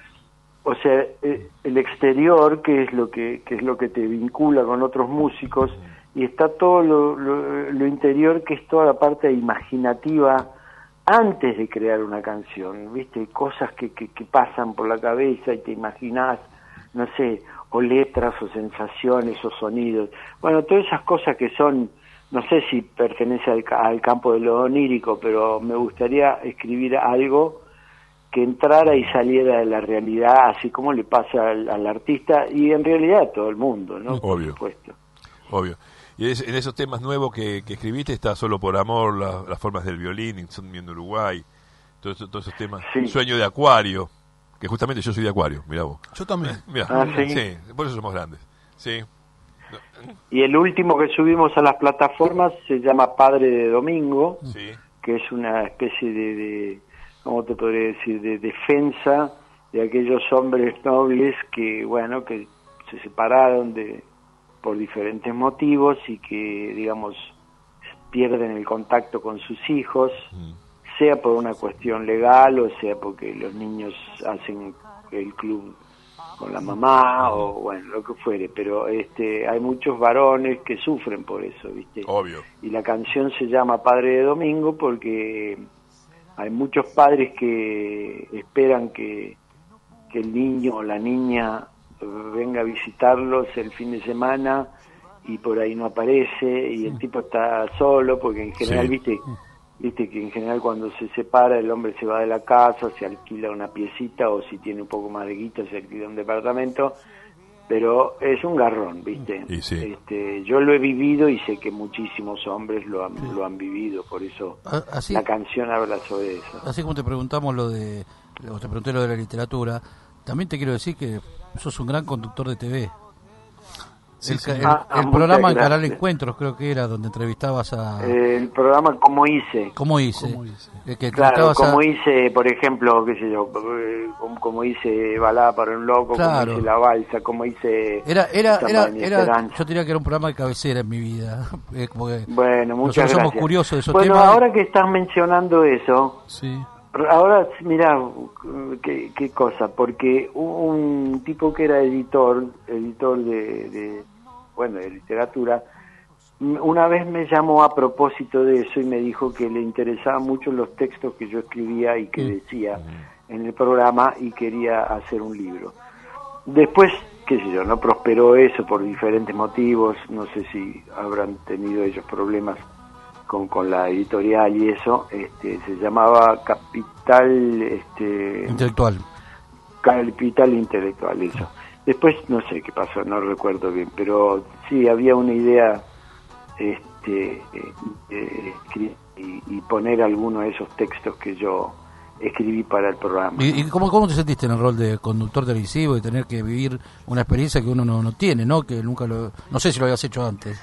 o sea, el exterior, que es lo que, que es lo que te vincula con otros músicos, y está todo lo, lo, lo interior, que es toda la parte imaginativa antes de crear una canción, ¿viste? Cosas que, que, que pasan por la cabeza y te imaginás, no sé, o letras o sensaciones o sonidos. Bueno, todas esas cosas que son, no sé si pertenece al, al campo de lo onírico, pero me gustaría escribir algo que entrara y saliera de la realidad, así como le pasa al, al artista y en realidad a todo el mundo, ¿no? Obvio. Por supuesto. Obvio. Y es, en esos temas nuevos que, que escribiste está Solo por Amor, la, las formas del violín, Insomnio en Uruguay, todos eso, todo esos temas. Sí. Sueño de Acuario, que justamente yo soy de Acuario, mirá vos. Yo también. Mirá, ah, ¿sí? sí, por eso somos grandes. Sí. Y el último que subimos a las plataformas se llama Padre de Domingo, sí. que es una especie de, de ¿cómo te podría decir?, de defensa de aquellos hombres nobles que, bueno, que se separaron de por diferentes motivos y que, digamos, pierden el contacto con sus hijos, mm. sea por una cuestión legal o sea porque los niños hacen el club con la mamá o bueno, lo que fuere, pero este hay muchos varones que sufren por eso, ¿viste? Obvio. Y la canción se llama Padre de Domingo porque hay muchos padres que esperan que, que el niño o la niña venga a visitarlos el fin de semana y por ahí no aparece y el tipo está solo porque en general, sí. viste, viste que en general cuando se separa el hombre se va de la casa, se alquila una piecita o si tiene un poco más de guita se alquila un departamento, pero es un garrón, viste. Sí. Este, yo lo he vivido y sé que muchísimos hombres lo han, sí. lo han vivido, por eso así, la canción habla sobre eso. Así como te preguntamos lo de, o te pregunté lo de la literatura, también te quiero decir que sos un gran conductor de T V. Sí, el, sí. el, Ah, el programa en Canal Encuentros creo que era donde entrevistabas a... Eh, el programa Como Hice. Como Hice. ¿Cómo hice? El que claro, como a... hice, por ejemplo, qué sé yo, como, como hice Balada para un Loco, claro. como hice La Balsa, como hice... Era, era, era, era yo diría que era un programa de cabecera en mi vida. Bueno, muchas nosotros somos gracias. curiosos de esos bueno, temas. Bueno, ahora que estás mencionando eso... Sí. Ahora, mira, qué, qué cosa, porque un tipo que era editor, editor de, de, bueno, de literatura, una vez me llamó a propósito de eso y me dijo que le interesaban mucho los textos que yo escribía y que decía en el programa y quería hacer un libro. Después, qué sé yo, no prosperó eso por diferentes motivos, no sé si habrán tenido ellos problemas Con, con la editorial y eso, este, se llamaba Capital este, Intelectual. Capital Intelectual, eso. Después no sé qué pasó, no recuerdo bien, pero sí había una idea este, de escribir y, y poner algunos de esos textos que yo escribí para el programa. ¿Y, y cómo, cómo te sentiste en el rol de conductor televisivo y tener que vivir una experiencia que uno no, no tiene, ¿no? Que nunca lo, no sé si lo habías hecho antes.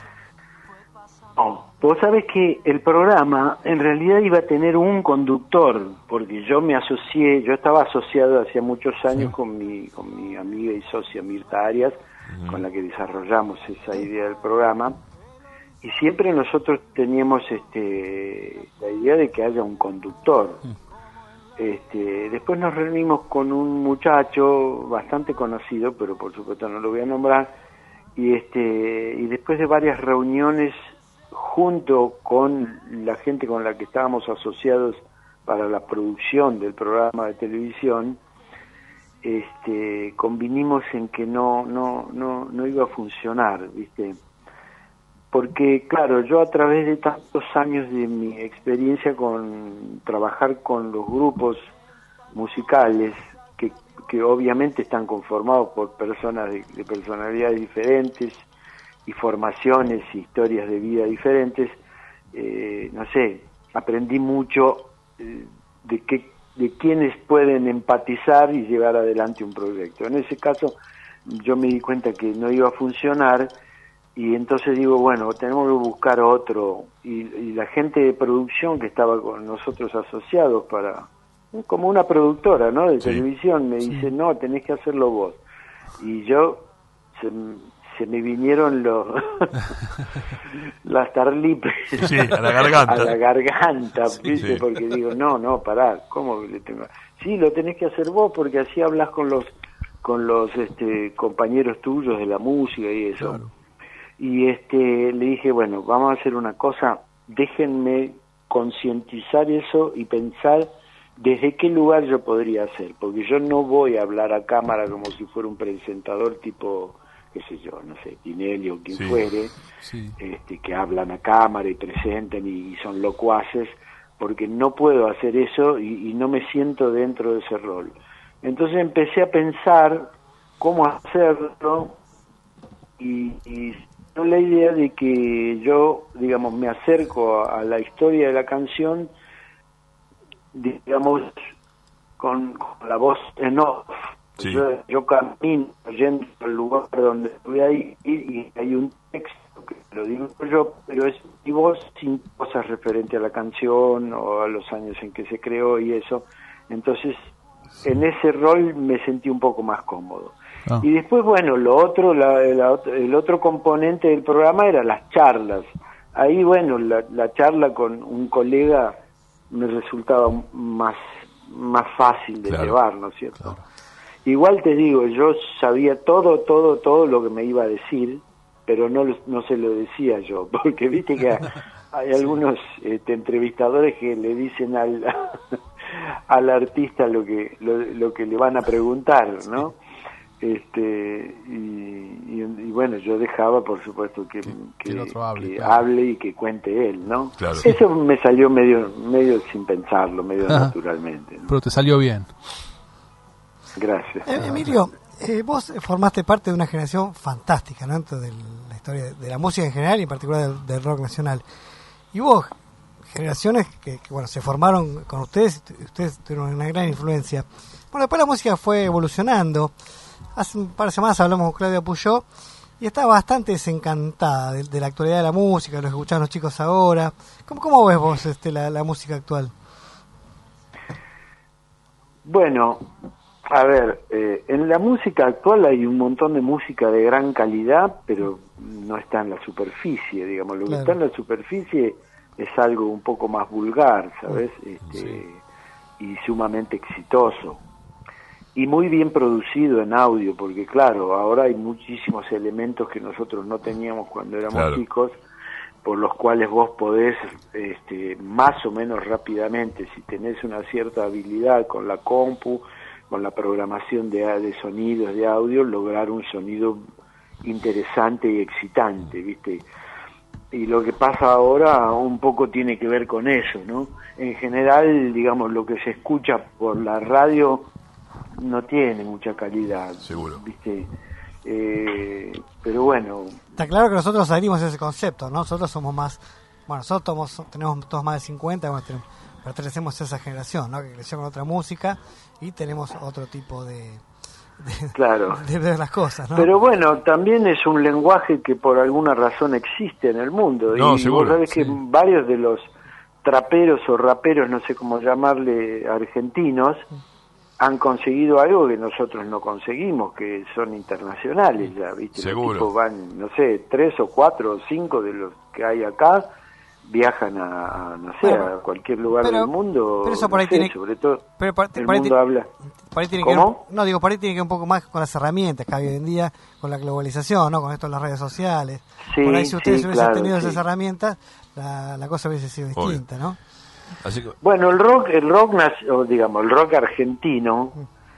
No, vos sabés que el programa en realidad iba a tener un conductor, porque yo me asocié, yo estaba asociado hacía muchos años sí. con mi con mi amiga y socia Mirta Arias, uh-huh. con la que desarrollamos esa idea del programa, y siempre nosotros teníamos este la idea de que haya un conductor. Uh-huh. Este, después nos reunimos con un muchacho bastante conocido, pero por supuesto no lo voy a nombrar, y este y después de varias reuniones junto con la gente con la que estábamos asociados para la producción del programa de televisión, este, convinimos en que no, no, no, no iba a funcionar, ¿viste? Porque, claro, yo a través de tantos años de mi experiencia con trabajar con los grupos musicales, que, que obviamente están conformados por personas de, de personalidades diferentes, y formaciones y historias de vida diferentes, eh, no sé, aprendí mucho eh, de que de quiénes pueden empatizar y llevar adelante un proyecto. En ese caso yo me di cuenta que no iba a funcionar y entonces digo, bueno, tenemos que buscar otro, y, y la gente de producción que estaba con nosotros asociados para, como una productora, ¿no?, de sí. televisión, me sí. dice, no, tenés que hacerlo vos. Y yo se, se me vinieron los las tarlipes sí, a la garganta, a la garganta, sí, ¿viste? Sí. Porque digo, no, no, pará, ¿cómo le tengo? Sí, lo tenés que hacer vos porque así hablas con los con los este compañeros tuyos de la música y eso. Claro. Y este le dije, bueno, vamos a hacer una cosa, déjenme concientizar eso y pensar desde qué lugar yo podría hacer, porque yo no voy a hablar a cámara como si fuera un presentador tipo, qué sé yo, no sé, Tinelli o quien sí, fuere, sí. Este, que hablan a cámara y presentan y, y son locuaces, porque no puedo hacer eso y, y no me siento dentro de ese rol. Entonces empecé a pensar cómo hacerlo y, y la idea de que yo, digamos, me acerco a, a la historia de la canción, digamos, con, con la voz en off. Sí. Yo, yo camino yendo al lugar donde voy a ir y hay un texto que lo digo yo, pero es un y vos sin cosas referentes a la canción o a los años en que se creó y eso. Entonces, sí. en ese rol me sentí un poco más cómodo. Ah. Y después, bueno, lo otro, la, la, el otro componente del programa era las charlas. Ahí, bueno, la, la charla con un colega me resultaba más, más fácil de claro. llevar, ¿no es cierto? Claro. Igual te digo, yo sabía todo, todo, todo lo que me iba a decir, pero no, no se lo decía yo, porque viste que hay algunos este, entrevistadores que le dicen al, al artista lo que lo, lo que le van a preguntar, ¿no? Este y, y, y bueno, yo dejaba, por supuesto, que, que, que, el otro hable, que claro. hable y que cuente él, ¿no? Claro. Eso me salió medio medio sin pensarlo, medio Ajá. naturalmente, ¿no? Pero te salió bien. Gracias. Eh, Emilio, eh, vos formaste parte de una generación fantástica, ¿no? Dentro de la historia de la música en general y en particular del, del rock nacional. Y vos, generaciones que, que bueno, se formaron con ustedes, ustedes tuvieron una gran influencia. Bueno, después la música fue evolucionando. Hace un par de semanas hablamos con Claudia Puyó y estaba bastante desencantada de, de la actualidad de la música, de lo que escuchan los chicos ahora. ¿Cómo, cómo ves vos este, la, la música actual? Bueno, a ver, eh, en la música actual hay un montón de música de gran calidad, pero no está en la superficie, digamos. Lo claro. que está en la superficie es algo un poco más vulgar, ¿sabes? Este, sí. Y sumamente exitoso. Y muy bien producido en audio, porque claro, ahora hay muchísimos elementos que nosotros no teníamos cuando éramos claro. chicos, por los cuales vos podés, este, más o menos rápidamente, si tenés una cierta habilidad con la compu, con la programación de, de sonidos, de audio, lograr un sonido interesante y excitante, ¿viste? Y lo que pasa ahora un poco tiene que ver con eso, ¿no? En general, digamos, lo que se escucha por la radio no tiene mucha calidad, seguro, ¿viste? Eh, pero bueno, está claro que nosotros adherimos a ese concepto, ¿no? Nosotros somos más, bueno, nosotros somos, tenemos todos más de cincuenta, bueno, tenemos, pertenecemos a esa generación, ¿no? Que creció con otra música y tenemos otro tipo de, de claro de ver las cosas, ¿no? Pero bueno, también es un lenguaje que por alguna razón existe en el mundo. No, y seguro, vos sabés sí. que varios de los traperos o raperos, no sé cómo llamarle, argentinos, han conseguido algo que nosotros no conseguimos, que son internacionales ya, ¿viste? Seguro. Los tipos van, no sé, tres o cuatro o cinco de los que hay acá viajan a, a no sé, bueno, a cualquier lugar pero, del mundo, pero eso por ahí no sé, tiene, sobre todo pero por, el por mundo tiene, habla. Por ahí tiene ¿Cómo? Que, no, digo, por ahí tiene que ver un poco más con las herramientas que hay hoy en día, con la globalización, ¿no? Con esto de las redes sociales. Sí, por ahí si ustedes sí, hubiesen claro, tenido sí. esas herramientas, la, la cosa hubiese sido distinta, Obvio. ¿no? Así que... Bueno, el rock, el rock, o digamos, el rock argentino,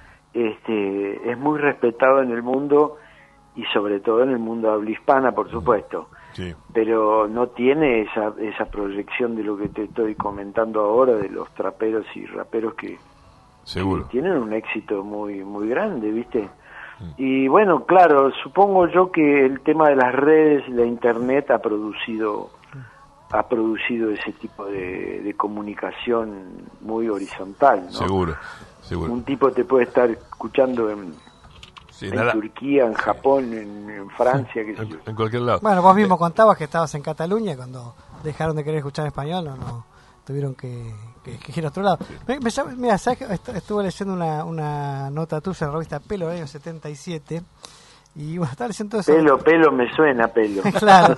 este, es muy respetado en el mundo y sobre todo en el mundo de habla hispana, por supuesto. Sí. Pero no tiene esa esa proyección de lo que te estoy comentando ahora, de los traperos y raperos que, seguro, que tienen un éxito muy muy grande, ¿viste? Mm. Y bueno, claro, supongo yo que el tema de las redes, la internet ha producido ha producido ese tipo de, de comunicación muy horizontal, ¿no? Seguro, seguro. Un tipo te puede estar escuchando en Sí, en nada. Turquía, en Japón, en, en Francia, qué sé yo. En cualquier lado. Bueno, vos mismo contabas que estabas en Cataluña cuando dejaron de querer escuchar español, no, no tuvieron que, que, que ir a otro lado. Me, me, mira, ¿sabes que estuve leyendo una, una nota tuya en la revista Pelo del año setenta y siete? Y bueno, estaba leyendo eso. Pelo, pelo, me suena pelo. Claro.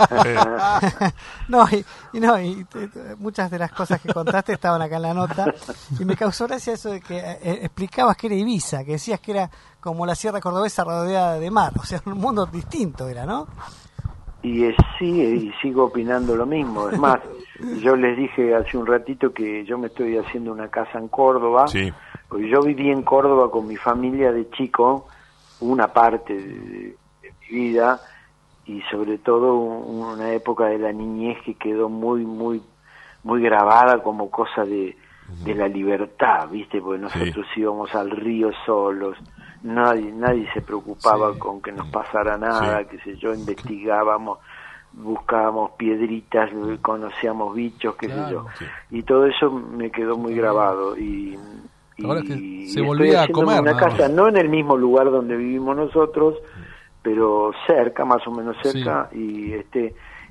no, y, y no, y te, te, muchas de las cosas que contaste estaban acá en la nota. Y me causó gracia eso de que eh, explicabas que era Ibiza, que decías que era como la Sierra Cordobesa rodeada de mar. O sea, un mundo distinto era, ¿no? Y es, sí, y sigo opinando lo mismo. Es más, yo les dije hace un ratito que yo me estoy haciendo una casa en Córdoba. Sí. Porque yo viví en Córdoba con mi familia de chico, una parte de, de mi vida, y sobre todo una época de la niñez que quedó muy muy muy grabada como cosa de, de la libertad, ¿viste? Porque nosotros sí. íbamos al río solos, nadie nadie se preocupaba sí. con que nos pasara nada, sí. qué sé yo, investigábamos, buscábamos piedritas, conocíamos bichos, qué claro, sé yo, sí. y todo eso me quedó muy grabado. Y Ahora y, que se volvía a comer una casa, no en el mismo lugar donde vivimos nosotros, pero cerca, más o menos cerca, sí. y este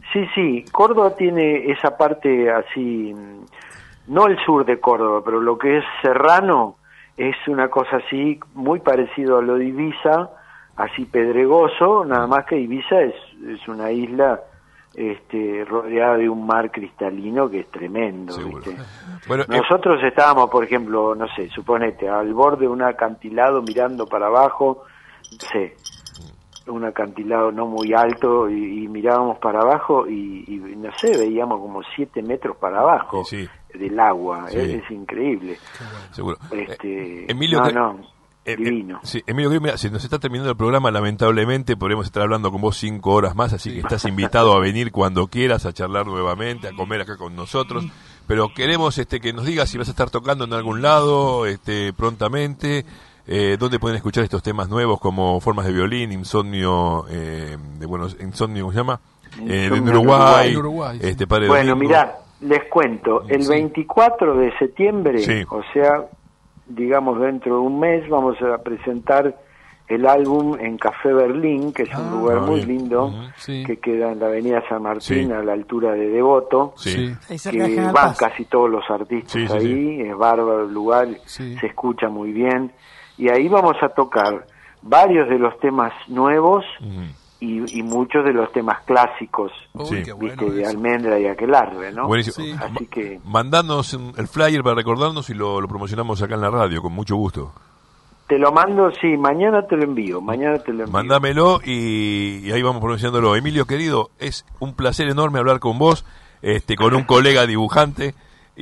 Sí, sí, Córdoba tiene esa parte así, no el sur de Córdoba, pero lo que es serrano es una cosa así muy parecido a lo de Ibiza, así pedregoso, nada más que Ibiza es, es una isla este, rodeada de un mar cristalino que es tremendo. ¿Viste? Bueno, nosotros eh... estábamos, por ejemplo, no sé, suponete, al borde de un acantilado mirando para abajo, no sé, un acantilado no muy alto y, y mirábamos para abajo y, y no sé, veíamos como siete metros para abajo sí, sí. del agua, sí. es, es increíble. Seguro. Este, eh, Emilio, no, que... no, Eh, divino. Eh, sí, Emilio, mira, se nos está terminando el programa, lamentablemente, podremos estar hablando con vos cinco horas más, así que estás invitado a venir cuando quieras, a charlar nuevamente, a comer acá con nosotros, pero queremos este que nos digas si vas a estar tocando en algún lado este prontamente, eh, dónde pueden escuchar estos temas nuevos como Formas de Violín, Insomnio, eh, de bueno, Insomnio, ¿cómo se llama? Eh, de Uruguay, Uruguay sí. este, Padre Bueno, Domingo. mirá, les cuento, el sí. veinticuatro de septiembre, sí. o sea, digamos dentro de un mes, vamos a presentar el álbum en Café Berlín, que es un ah, lugar muy bien. lindo, uh-huh. sí. que queda en la avenida San Martín, sí. a la altura de Devoto, sí. que van casi todos los artistas sí, sí, ahí, sí. es bárbaro el lugar, sí. se escucha muy bien, y ahí vamos a tocar varios de los temas nuevos, uh-huh. Y, y muchos de los temas clásicos sí. ¿viste? Bueno de Almendra y Aquelarre, ¿no? Buenísimo. Sí. Así que mandanos el flyer para recordarnos y lo, lo promocionamos acá en la radio, con mucho gusto. Te lo mando, sí, mañana te lo envío, mañana te lo envío. Mándamelo y, y ahí vamos pronunciándolo. Emilio, querido, es un placer enorme hablar con vos, este, con un colega dibujante,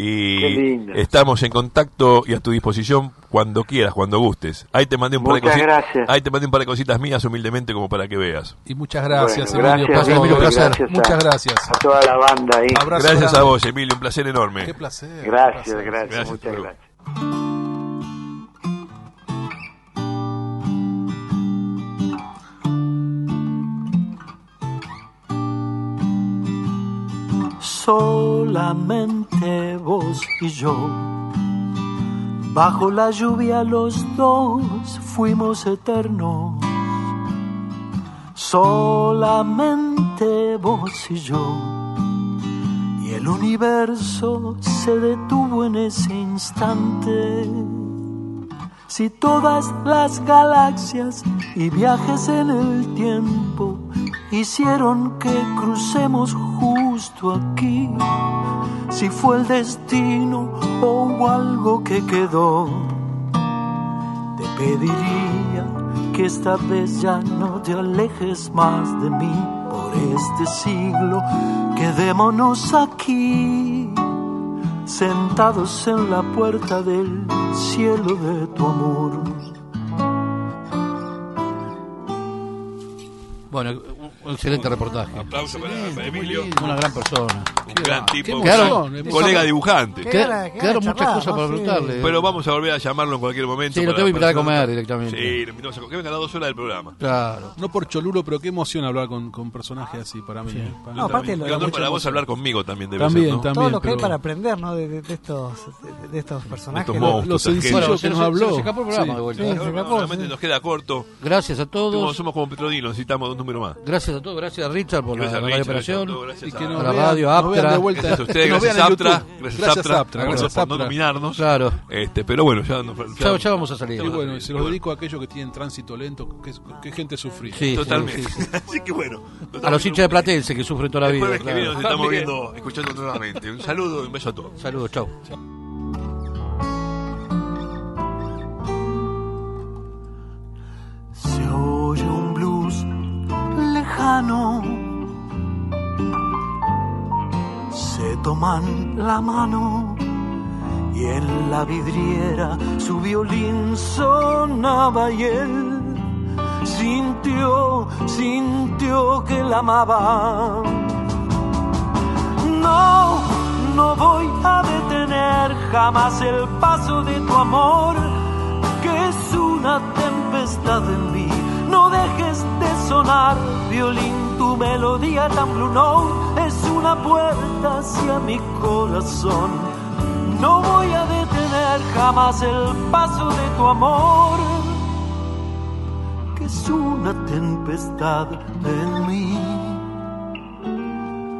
y estamos en contacto y a tu disposición cuando quieras, cuando gustes. Ahí te mandé un par de cositas, gracias. ahí te mandé un par de cositas mías humildemente como para que veas. Y muchas gracias, bueno, Emilio. Gracias, Emilio, un placer. Gracias muchas gracias A toda la banda ahí. Abrazo gracias grande. A vos, Emilio, un placer enorme. Qué placer. Gracias, placer. gracias, gracias, muchas gracias. Solamente vos y yo, bajo la lluvia los dos fuimos eternos. Solamente vos y yo, y el universo se detuvo en ese instante. Si todas las galaxias y viajes en el tiempo hicieron que crucemos justo aquí, si fue el destino o hubo algo que quedó, te pediría que esta vez ya no te alejes más de mí. Por este siglo quedémonos aquí, sentados en la puerta del cielo de tu amor. Bueno, un excelente reportaje. Un aplauso para, para Emilio. Una gran persona. Un qué gran tipo. Quedaron, un colega dibujante. Quedaron, quedaron muchas cosas para preguntarle. Sí. Pero vamos a volver a llamarlo en cualquier momento. Sí, lo tengo que invitar a comer directamente. Sí, lo invitamos a comer. Que venga a las dos horas del programa. Claro. No por cholulo, pero qué emoción hablar con, con personajes así para mí. Sí. ¿eh? Para no, aparte lo, lo para vos hablar conmigo también debe también, ser, ¿no? También, todo lo que pero... hay para aprender, ¿no? De, de, de estos de, de estos personajes. Estos monstruos, lo sencillo bueno, que nos se, habló. Se, se escapó el programa sí. de vuelta. Sí, se escapó, realmente sí. nos queda corto. Gracias a todos. Como somos como Petrodilo, necesitamos dos números más. Gracias a todos. Gracias a Richard por gracias la, a Richard, la operación. Gracias y que a, a la radio, Aptra. Gracias a ustedes, gracias a Aptra. Gracias a Aptra. Gracias por no nominarnos. Claro. Este, pero bueno, ya, no, ya, ya vamos a salir. Y bueno, y se lo dedico a aquellos que tienen tránsito lento, que, que gente sufrida. Sí, totalmente. Sí, sí, sí. Así que bueno. A los hinchas de Platense que sufren toda la vida. El jueves que viene nos estamos viendo, escuchando nuevamente. Un saludo y un beso a todos. Saludos, chau. Se oye un blues lejano, se toman la mano y en la vidriera su violín sonaba y él sintió, sintió que la amaba. No, no voy a detener jamás el paso de tu amor, que es una tempestad en mí. No dejes de sonar, violín, tu melodía tan blue note es una puerta hacia mi corazón. No voy a detener jamás el paso de tu amor, que es una tempestad en mí.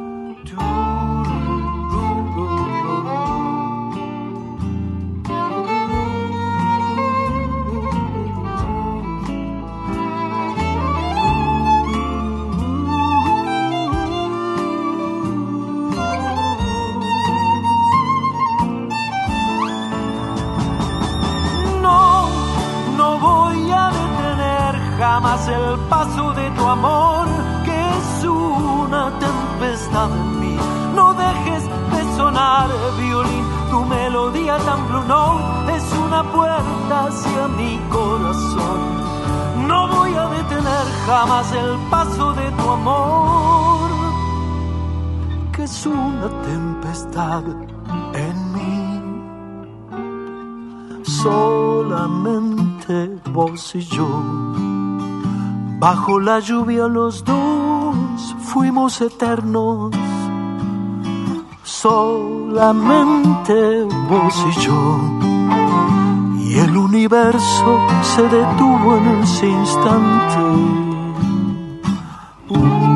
Blue Note es una puerta hacia mi corazón. No voy a detener jamás el paso de tu amor, que es una tempestad en mí. Solamente vos y yo, bajo la lluvia los dos fuimos eternos. Solamente vos y yo, y el universo se detuvo en ese instante. Uh.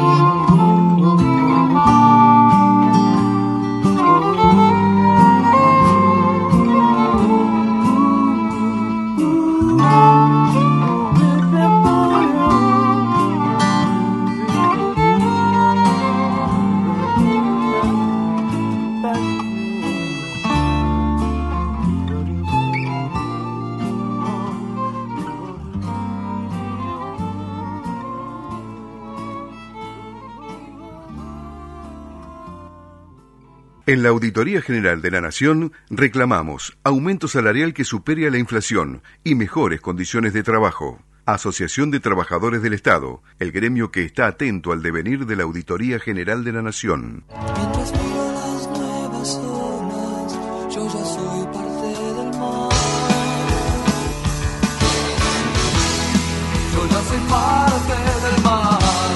En la Auditoría General de la Nación reclamamos aumento salarial que supere a la inflación y mejores condiciones de trabajo. Asociación de Trabajadores del Estado, el gremio que está atento al devenir de la Auditoría General de la Nación. Mientras miro las nuevas olas, yo ya soy parte del mar. Yo ya soy parte del mar.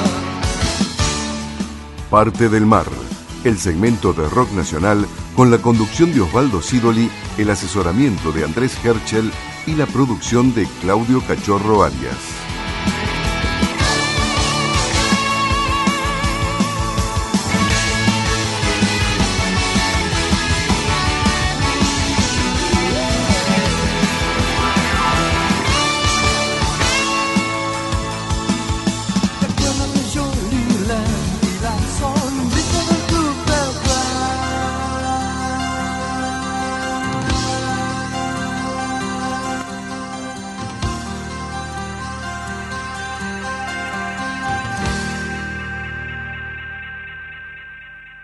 Parte del mar. El segmento de rock nacional con la conducción de Osvaldo Sidoli, el asesoramiento de Andrés Herschel y la producción de Claudio Cachorro Arias.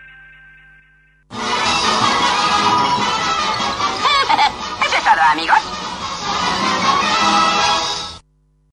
Amigos,